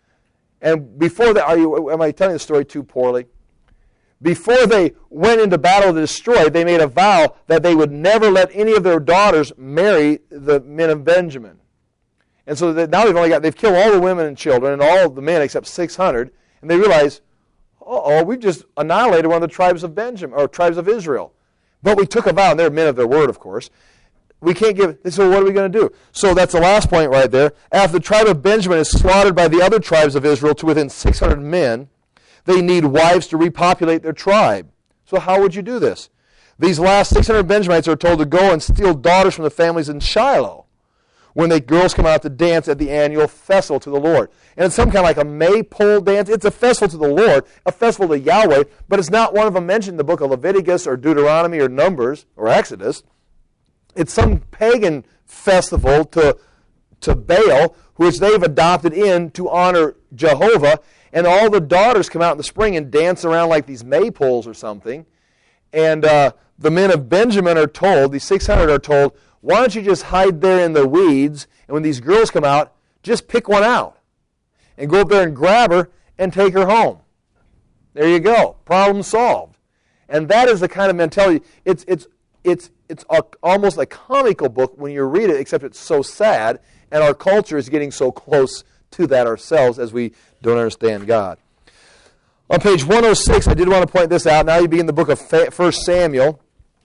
And before that, are you, am I telling the story too poorly? Before they went into battle to destroy, they made a vow that they would never let any of their daughters marry the men of Benjamin. And so that now they've only got, they've killed all the women and children and all the men except six hundred, and they realize, uh-oh, we've just annihilated one of the tribes of Benjamin, or tribes of Israel. But we took a vow, and they're men of their word, of course. We can't give, so what are we going to do? So that's the last point right there. After the tribe of Benjamin is slaughtered by the other tribes of Israel to within six hundred men, they need wives to repopulate their tribe. So how would you do this? These last six hundred Benjamites are told to go and steal daughters from the families in Shiloh when the girls come out to dance at the annual festival to the Lord. And it's some kind of like a maypole dance. It's a festival to the Lord, a festival to Yahweh, but it's not one of them mentioned in the book of Leviticus or Deuteronomy or Numbers or Exodus. It's some pagan festival to, to Baal, which they've adopted in to honor Jehovah. And all the daughters come out in the spring and dance around like these maypoles or something. And uh, the men of Benjamin are told, these six hundred are told, why don't you just hide there in the weeds, and when these girls come out, just pick one out. And go up there and grab her and take her home. There you go. Problem solved. And that is the kind of mentality. It's, it's, it's, it's a, almost a comical book when you read it, except it's so sad, and our culture is getting so close to that ourselves as we don't understand God. On page one oh six, I did want to point this out. Now you begin the book of First Samuel.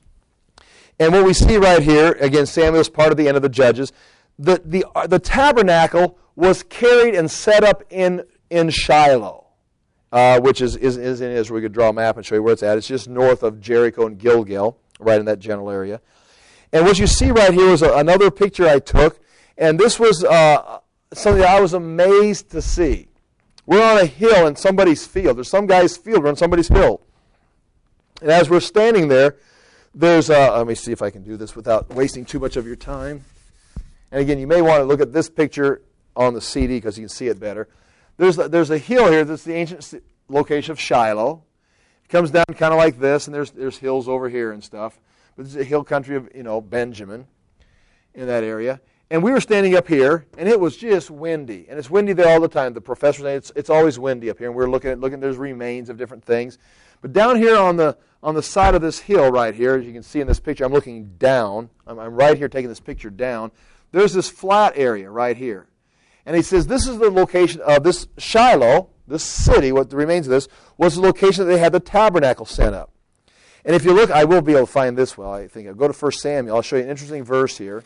And what we see right here, again, Samuel's part of the end of the Judges, the, the, the tabernacle was carried and set up in, in Shiloh, uh, which is, is, is in Israel. We could draw a map and show you where it's at. It's just north of Jericho and Gilgal, right in that general area. And what you see right here was a, another picture I took, and this was uh, something that I was amazed to see. We're on a hill in somebody's field. There's some guy's field. We're on somebody's hill. And as we're standing there, there's a, let me see if I can do this without wasting too much of your time. And again, you may want to look at this picture on the C D because you can see it better. There's a, there's a hill here that's the ancient location of Shiloh. It comes down kind of like this, and there's there's hills over here and stuff. But this is a hill country of, you know, Benjamin in that area. And we were standing up here, and it was just windy. And it's windy there all the time. The professors say it's, it's always windy up here. And we were looking at, looking, there's remains of different things. But down here on the on the side of this hill right here, as you can see in this picture, I'm looking down. I'm, I'm right here taking this picture down. There's this flat area right here. And he says this is the location of this Shiloh, this city, what the remains of this, was the location that they had the tabernacle set up. And if you look, I will be able to find this well, I think. I'll go to First Samuel. I'll show you an interesting verse here.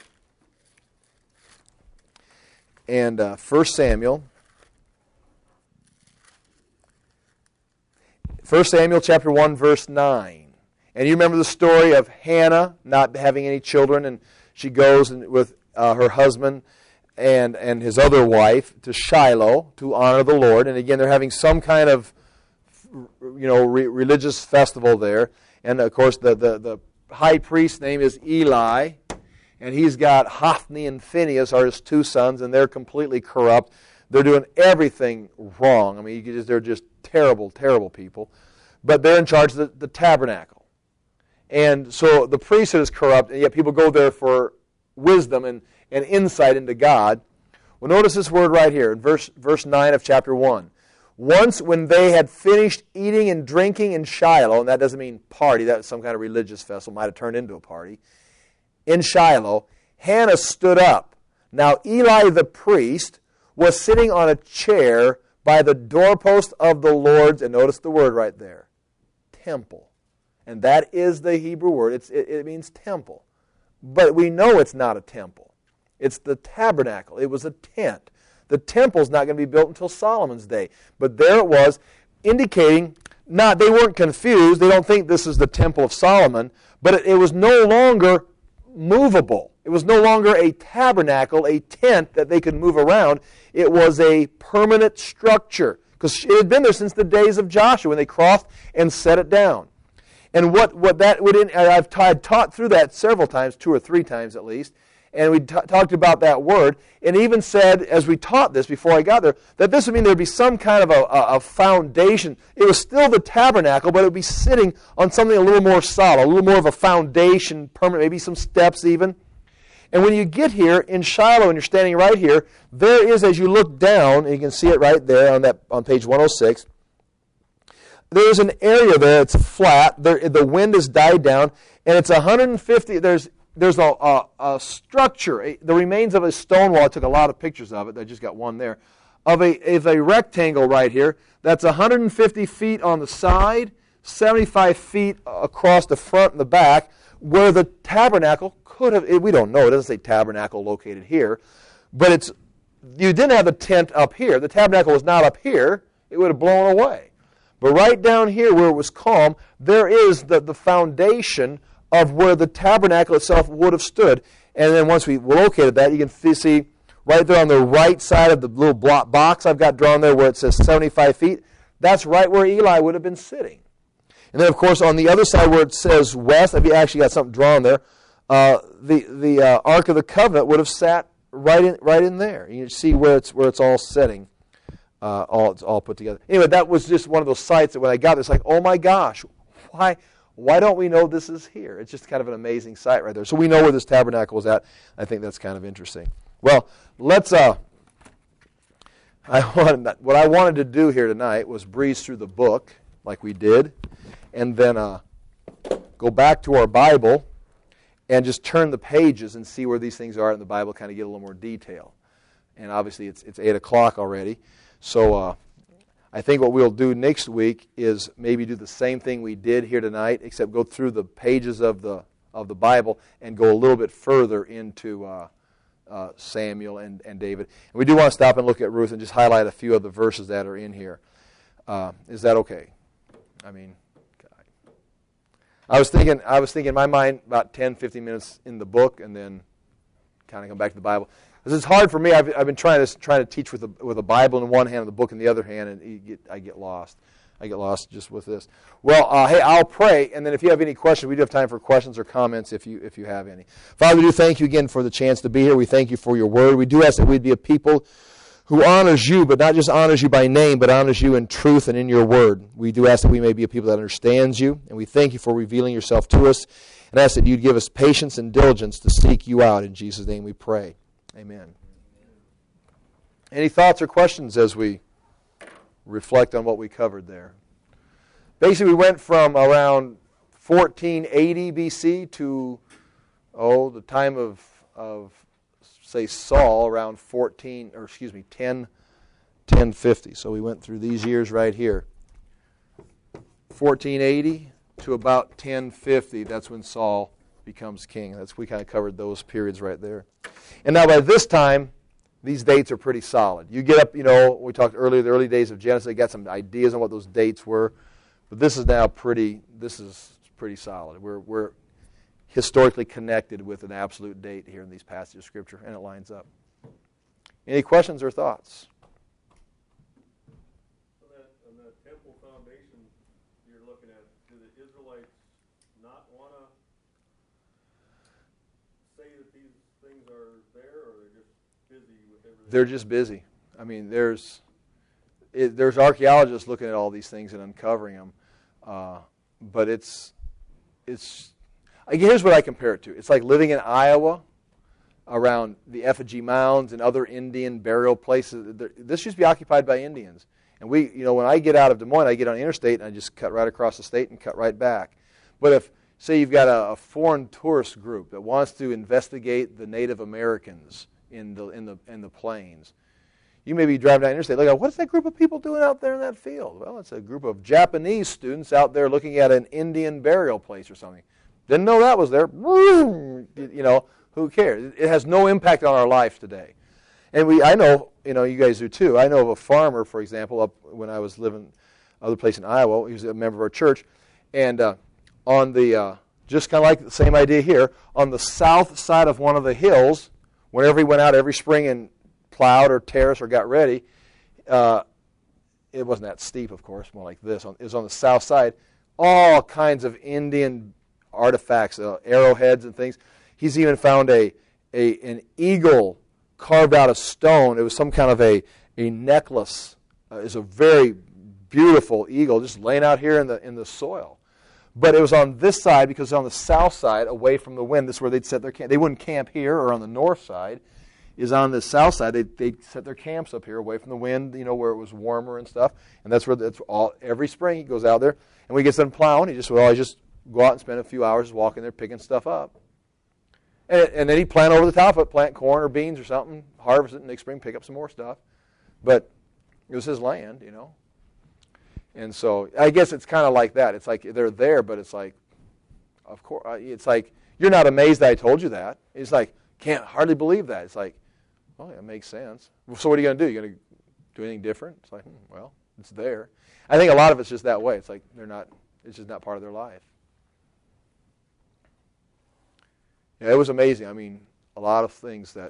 And uh, First Samuel. First Samuel chapter one, verse nine. And you remember the story of Hannah not having any children, and she goes and, with uh, her husband and, and his other wife to Shiloh to honor the Lord. And again, they're having some kind of you know re- religious festival there. And of course, the, the, the high priest's name is Eli. And he's got Hophni and Phinehas are his two sons, and they're completely corrupt. They're doing everything wrong. I mean, you could just, they're just terrible, terrible people. But they're in charge of the, the tabernacle. And so the priesthood is corrupt, and yet people go there for wisdom and, and insight into God. Well, notice this word right here in verse, verse nine of chapter one. Once when they had finished eating and drinking in Shiloh, and that doesn't mean party, that was some kind of religious festival, might have turned into a party, in Shiloh, Hannah stood up. Now Eli the priest was sitting on a chair by the doorpost of the Lord's, and notice the word right there, temple. And that is the Hebrew word. It's, it, it means temple. But we know it's not a temple. It's the tabernacle. It was a tent. The temple's not going to be built until Solomon's day. But there it was, indicating, not they weren't confused. They don't think this is the temple of Solomon. But it, it was no longer movable. It was no longer a tabernacle, a tent that they could move around. It was a permanent structure. Because it had been there since the days of Joshua when they crossed and set it down. And what, what that would, in, I've t- taught through that several times, two or three times at least, and we t- talked about that word, and even said, as we taught this before I got there, that this would mean there would be some kind of a, a, a foundation. It was still the tabernacle, but it would be sitting on something a little more solid, a little more of a foundation, permanent, maybe some steps even. And when you get here in Shiloh, and you're standing right here, there is, as you look down, and you can see it right there on that on page one oh six, there's an area there, it's flat, there, the wind has died down, and it's one hundred fifty, there's there's a, a, a structure, a, the remains of a stone wall, I took a lot of pictures of it, I just got one there, of a, of a rectangle right here, that's one hundred fifty feet on the side, seventy-five feet across the front and the back, where the tabernacle could have, we don't know, it doesn't say tabernacle located here, but it's, you didn't have the tent up here, the tabernacle was not up here, it would have blown away. But right down here where it was calm, there is the, the foundation of where the tabernacle itself would have stood. And then once we located that, you can see right there on the right side of the little block box I've got drawn there where it says seventy-five feet, that's right where Eli would have been sitting. And then, of course, on the other side where it says west, I've actually got something drawn there, uh, the, the uh, Ark of the Covenant would have sat right in, right in there. You can see where it's, where it's all sitting. Uh, all it's all put together. Anyway, that was just one of those sites that when I got there, it's like, oh my gosh, why why don't we know this is here? It's just kind of an amazing site right there. So we know where this tabernacle is at. I think that's kind of interesting. Well, let's. Uh, I wanted what I wanted to do here tonight was breeze through the book like we did, and then uh, go back to our Bible and just turn the pages and see where these things are in the Bible. Kind of get a little more detail. And obviously, it's it's eight o'clock already. So uh, I think what we'll do next week is maybe do the same thing we did here tonight, except go through the pages of the of the Bible and go a little bit further into uh, uh, Samuel and, and David. And we do want to stop and look at Ruth and just highlight a few of the verses that are in here. Uh, is that okay? I mean, I was thinking I was thinking in my mind about ten, fifteen minutes in the book and then kind of come back to the Bible. This is hard for me. I've, I've been trying to trying to teach with a, with a Bible in one hand and the book in the other hand, and you get, I get lost. I get lost just with this. Well, uh, hey, I'll pray, and then if you have any questions, we do have time for questions or comments if you if you have any. Father, we do thank you again for the chance to be here. We thank you for your word. We do ask that we'd be a people who honors you, but not just honors you by name, but honors you in truth and in your word. We do ask that we may be a people that understands you, and we thank you for revealing yourself to us, and ask that you'd give us patience and diligence to seek you out. In Jesus' name we pray. Amen. Any thoughts or questions as we reflect on what we covered there? Basically, we went from around fourteen eighty B C to, oh, the time of, of say, Saul, around fourteen, or excuse me, ten, ten fifty. So we went through these years right here. fourteen eighty to about ten fifty, that's when Saul becomes king. That's we kind of covered those periods right there. And now by this time, these dates are pretty solid. You get up, you know, we talked earlier, the early days of Genesis, I got some ideas on what those dates were, but this is now pretty, this is pretty solid. We're, we're historically connected with an absolute date here in these passages of Scripture, and it lines up. Any questions or thoughts? On that, on the temple foundation you're looking at, do the Israelites not want to say that these They're just busy. I mean, there's it, there's archaeologists looking at all these things and uncovering them, uh, but it's it's. I, here's what I compare it to. It's like living in Iowa, around the effigy mounds and other Indian burial places. This used to be occupied by Indians, and we, you know, when I get out of Des Moines, I get on the interstate and I just cut right across the state and cut right back. But if say you've got a, a foreign tourist group that wants to investigate the Native Americans in the in the in the plains, you may be driving down the interstate. Look, what's that group of people doing out there in that field? Well, it's a group of Japanese students out there looking at an Indian burial place or something. Didn't know that was there. You know, who cares? It has no impact on our life today. And we, I know, you know, you guys do too. I know of a farmer, for example, up when I was living other place in Iowa. He was a member of our church, and uh, on the uh, just kind of like the same idea here, on the south side of one of the hills, whenever he went out every spring and plowed or terraced or got ready, uh, it wasn't that steep, of course, more like this. It was on the south side, all kinds of Indian artifacts, uh, arrowheads and things. He's even found a, a an eagle carved out of stone. It was some kind of a, a necklace. Uh, it's a very beautiful eagle just laying out here in the in the soil. But it was on this side because on the south side, away from the wind, this is where they'd set their camp. They wouldn't camp here or on the north side. Is on the south side. They they set their camps up here, away from the wind, you know, where it was warmer and stuff. And that's where that's all. Every spring he goes out there, and when he gets done plowing, he just would always just go out and spend a few hours walking there, picking stuff up. And, and then he'd plant over the top of it, plant corn or beans or something, harvest it next spring, pick up some more stuff. But it was his land, you know. And so I guess it's kind of like that. It's like they're there, but it's like, of course, it's like you're not amazed that I told you that. It's like can't hardly believe that. It's like, well, yeah, it makes sense. So what are you going to do? You're going to do anything different? It's like, hmm, well, it's there. I think a lot of it's just that way. It's like they're not. It's just not part of their life. Yeah, it was amazing. I mean, a lot of things that.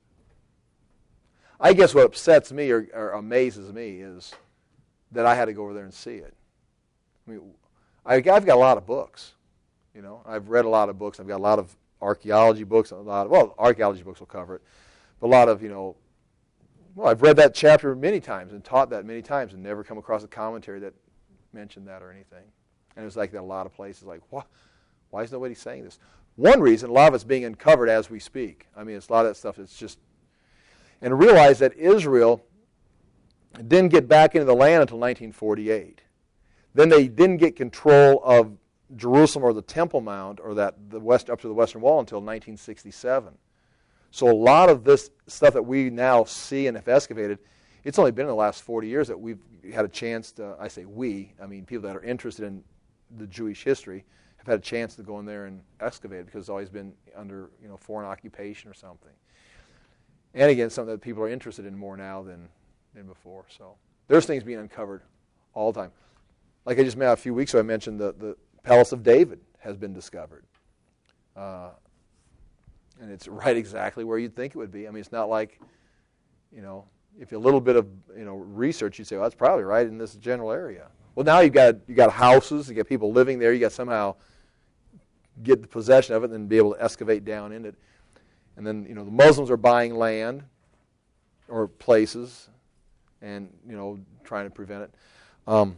I guess what upsets me or, or amazes me is that I had to go over there and see it. I mean, I, I've got a lot of books. You know, I've read a lot of books. I've got a lot of archaeology books. A lot of well, archaeology books will cover it. But a lot of, you know, well, I've read that chapter many times and taught that many times and never come across a commentary that mentioned that or anything. And it was like that a lot of places, like, what? Why is nobody saying this? One reason, a lot of it's being uncovered as we speak. I mean, it's a lot of that stuff that's just... And realize that Israel didn't get back into the land until nineteen forty-eight. Then they didn't get control of Jerusalem or the Temple Mount or that the west up to the Western Wall until nineteen sixty-seven. So a lot of this stuff that we now see and have excavated, it's only been in the last forty years that we've had a chance to, I say we, I mean people that are interested in the Jewish history, have had a chance to go in there and excavate it because it's always been under, you know, foreign occupation or something. And again, something that people are interested in more now than, than before. So there's things being uncovered all the time. Like I just met a few weeks ago, I mentioned the, the Palace of David has been discovered. Uh, and it's right exactly where you'd think it would be. I mean, it's not like, you know, if a little bit of, you know, research, you'd say, well, that's probably right in this general area. Well, now you've got, you got houses, you got people living there, you got somehow get the possession of it and then be able to excavate down in it. And then, you know, the Muslims are buying land or places and, you know, trying to prevent it. Um,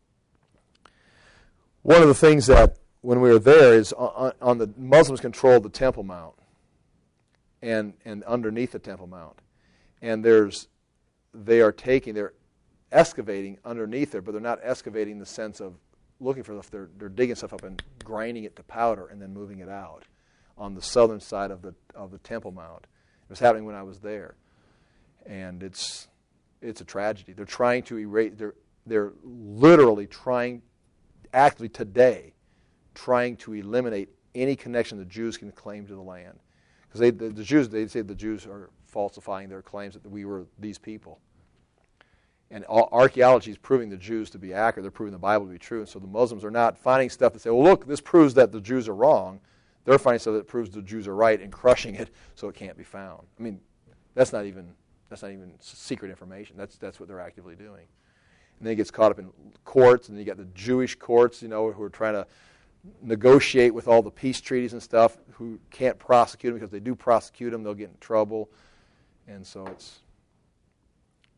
one of the things that, when we were there, is on, on the Muslims control the Temple Mount and and underneath the Temple Mount. And there's, they are taking, they're excavating underneath there, but they're not excavating in the sense of looking for stuff. They're, they're digging stuff up and grinding it to powder and then moving it out on the southern side of the of the Temple Mount. It was happening when I was there, and it's it's a tragedy. They're trying to erase. They're they're literally trying, actively today, trying to eliminate any connection the Jews can claim to the land, because they the, the Jews they say the Jews are falsifying their claims that we were these people. And archaeology is proving the Jews to be accurate. They're proving the Bible to be true. And so the Muslims are not finding stuff that say, well, look, this proves that the Jews are wrong. They're finding stuff that proves the Jews are right and crushing it so it can't be found. I mean, that's not even that's not even secret information. That's that's what they're actively doing. And then it gets caught up in courts, and then you got the Jewish courts, you know, who are trying to negotiate with all the peace treaties and stuff, who can't prosecute them because they do prosecute them, they'll get in trouble. And so it's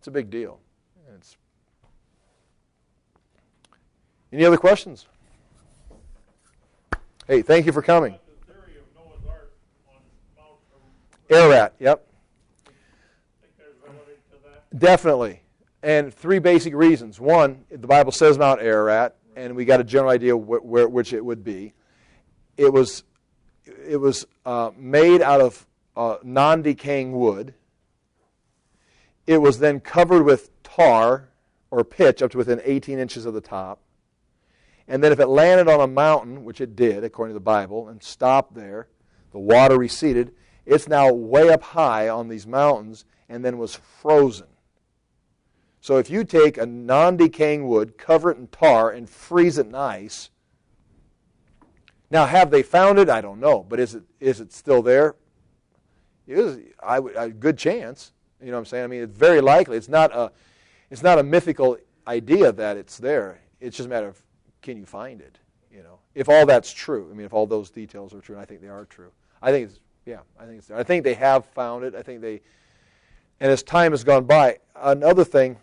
It's a big deal. It's Any other questions? Hey, thank you for coming. The theory of Noah's Ark on Mount Ararat, yep. think there's validity to that? Definitely. And three basic reasons. One, the Bible says Mount Ararat, and we got a general idea wh- where which it would be. It was it was uh, made out of uh, non-decaying wood. It was then covered with tar or pitch up to within eighteen inches of the top. And then if it landed on a mountain, which it did, according to the Bible, and stopped there, the water receded, it's now way up high on these mountains and then was frozen. So if you take a non-decaying wood, cover it in tar, and freeze it in ice, now have they found it? I don't know. But is it is it still there? It is I would, a good chance. You know what I'm saying? I mean, it's very likely. It's not a it's not a mythical idea that it's there. It's just a matter of, can you find it? You know, if all that's true. I mean, if all those details are true, and I think they are true. I think it's yeah. I think it's there. I think they have found it. I think they. And as time has gone by, another thing.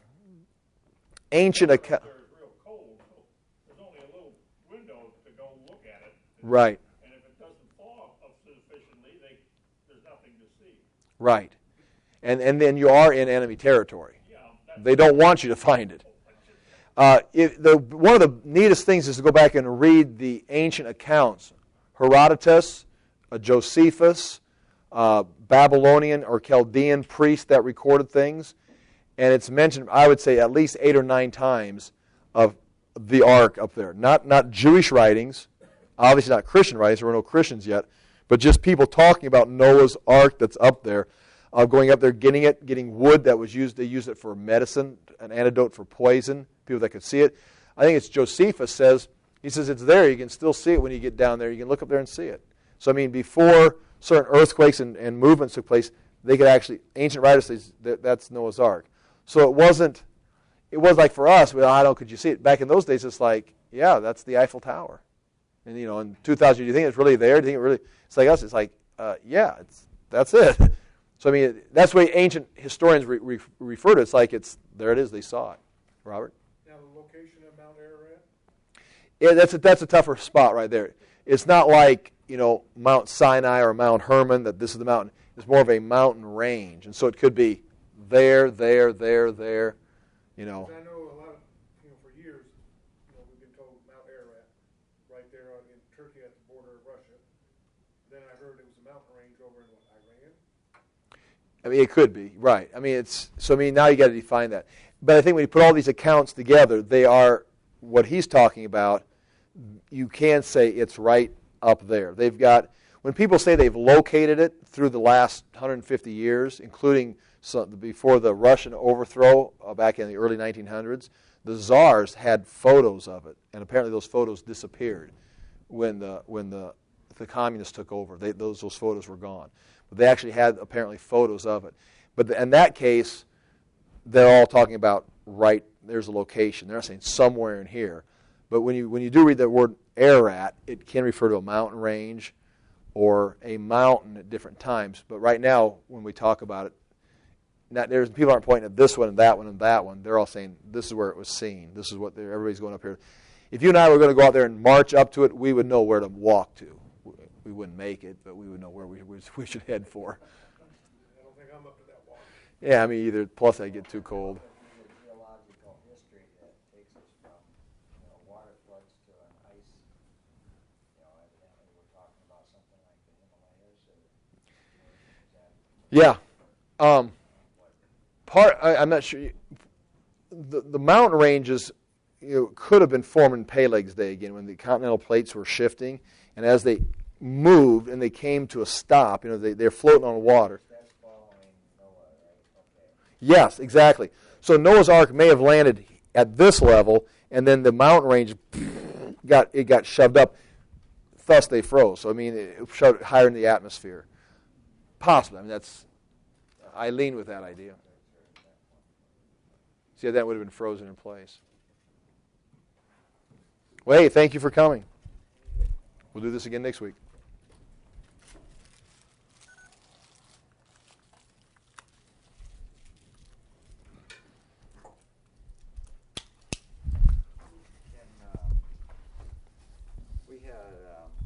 Ancient account. It's real cold, so there's only a little window to go look at it. Right. And if it doesn't thaw up sufficiently, they, there's nothing to see. Right. And and then you are in enemy territory. Yeah, that's They don't want you to find it. Uh, if the, one of the neatest things is to go back and read the ancient accounts. Herodotus, uh, Josephus, uh, Babylonian or Chaldean priest that recorded things. And it's mentioned, I would say, at least eight or nine times of the ark up there. Not not Jewish writings, obviously not Christian writings, there were no Christians yet, but just people talking about Noah's ark that's up there, uh, going up there, getting it, getting wood that was used, they used it for medicine, an antidote for poison, people that could see it. I think it's Josephus says, he says it's there, you can still see it when you get down there, you can look up there and see it. So I mean, before certain earthquakes and, and movements took place, they could actually, ancient writers say that, that's Noah's ark. So it wasn't, it was like for us, well, I don't, could you see it? Back in those days, it's like, yeah, that's the Eiffel Tower. And, you know, in two thousand, do you think it's really there? Do you think it really, it's like us, it's like, uh, yeah, it's that's it. So, I mean, that's the way ancient historians re- re- refer to it. It's like, it's, there it is, they saw it. Robert? Now, the location of Mount Ararat? Yeah, that's a, that's a tougher spot right there. It's not like, you know, Mount Sinai or Mount Hermon, that this is the mountain. It's more of a mountain range. And so it could be there, there, there, there, you know. I know a lot of, you know, for years, you know, we've been told Mount Ararat, right there in Turkey at the border of Russia. Then I heard it was a mountain range over in what, Iran? I mean, it could be, right. I mean, it's, so I mean, now you got to define that. But I think when you put all these accounts together, they are, what he's talking about, you can say it's right up there. They've got, when people say they've located it through the last one hundred fifty years, including so before the Russian overthrow uh, back in the early nineteen hundreds, the czars had photos of it, and apparently those photos disappeared when the when the the communists took over. They, those those photos were gone, but they actually had apparently photos of it. But the, in that case, they're all talking about right. There's a location. They're not saying somewhere in here, but when you when you do read the word Ararat, it can refer to a mountain range or a mountain at different times. But right now, when we talk about it, Not, there's people aren't pointing at this one and that one and that one. They're all saying this is where it was seen. This is what everybody's going up here. If you and I were going to go out there and march up to it, we would know where to walk to. We wouldn't make it, but we would know where we we should head for. I don't think I'm up to that walk. Yeah, I mean either. Plus, I get too cold. Geological history that takes us from, you know, water floods to an ice. You know, evidently we're talking about something like the Himalayas, or, or is that? Yeah. Um, part I, I'm not sure. The the mountain ranges, you know, could have been formed in Peleg's day again when the continental plates were shifting, and as they moved and they came to a stop, you know, they they're floating on water. That's following Noah, right? Okay. Yes, exactly. So Noah's Ark may have landed at this level, and then the mountain range got it got shoved up. Thus, they froze. So I mean, it shoved it higher in the atmosphere. Possibly. I mean, that's I lean with that idea. See, that would have been frozen in place. Well, hey, thank you for coming. We'll do this again next week. had, um,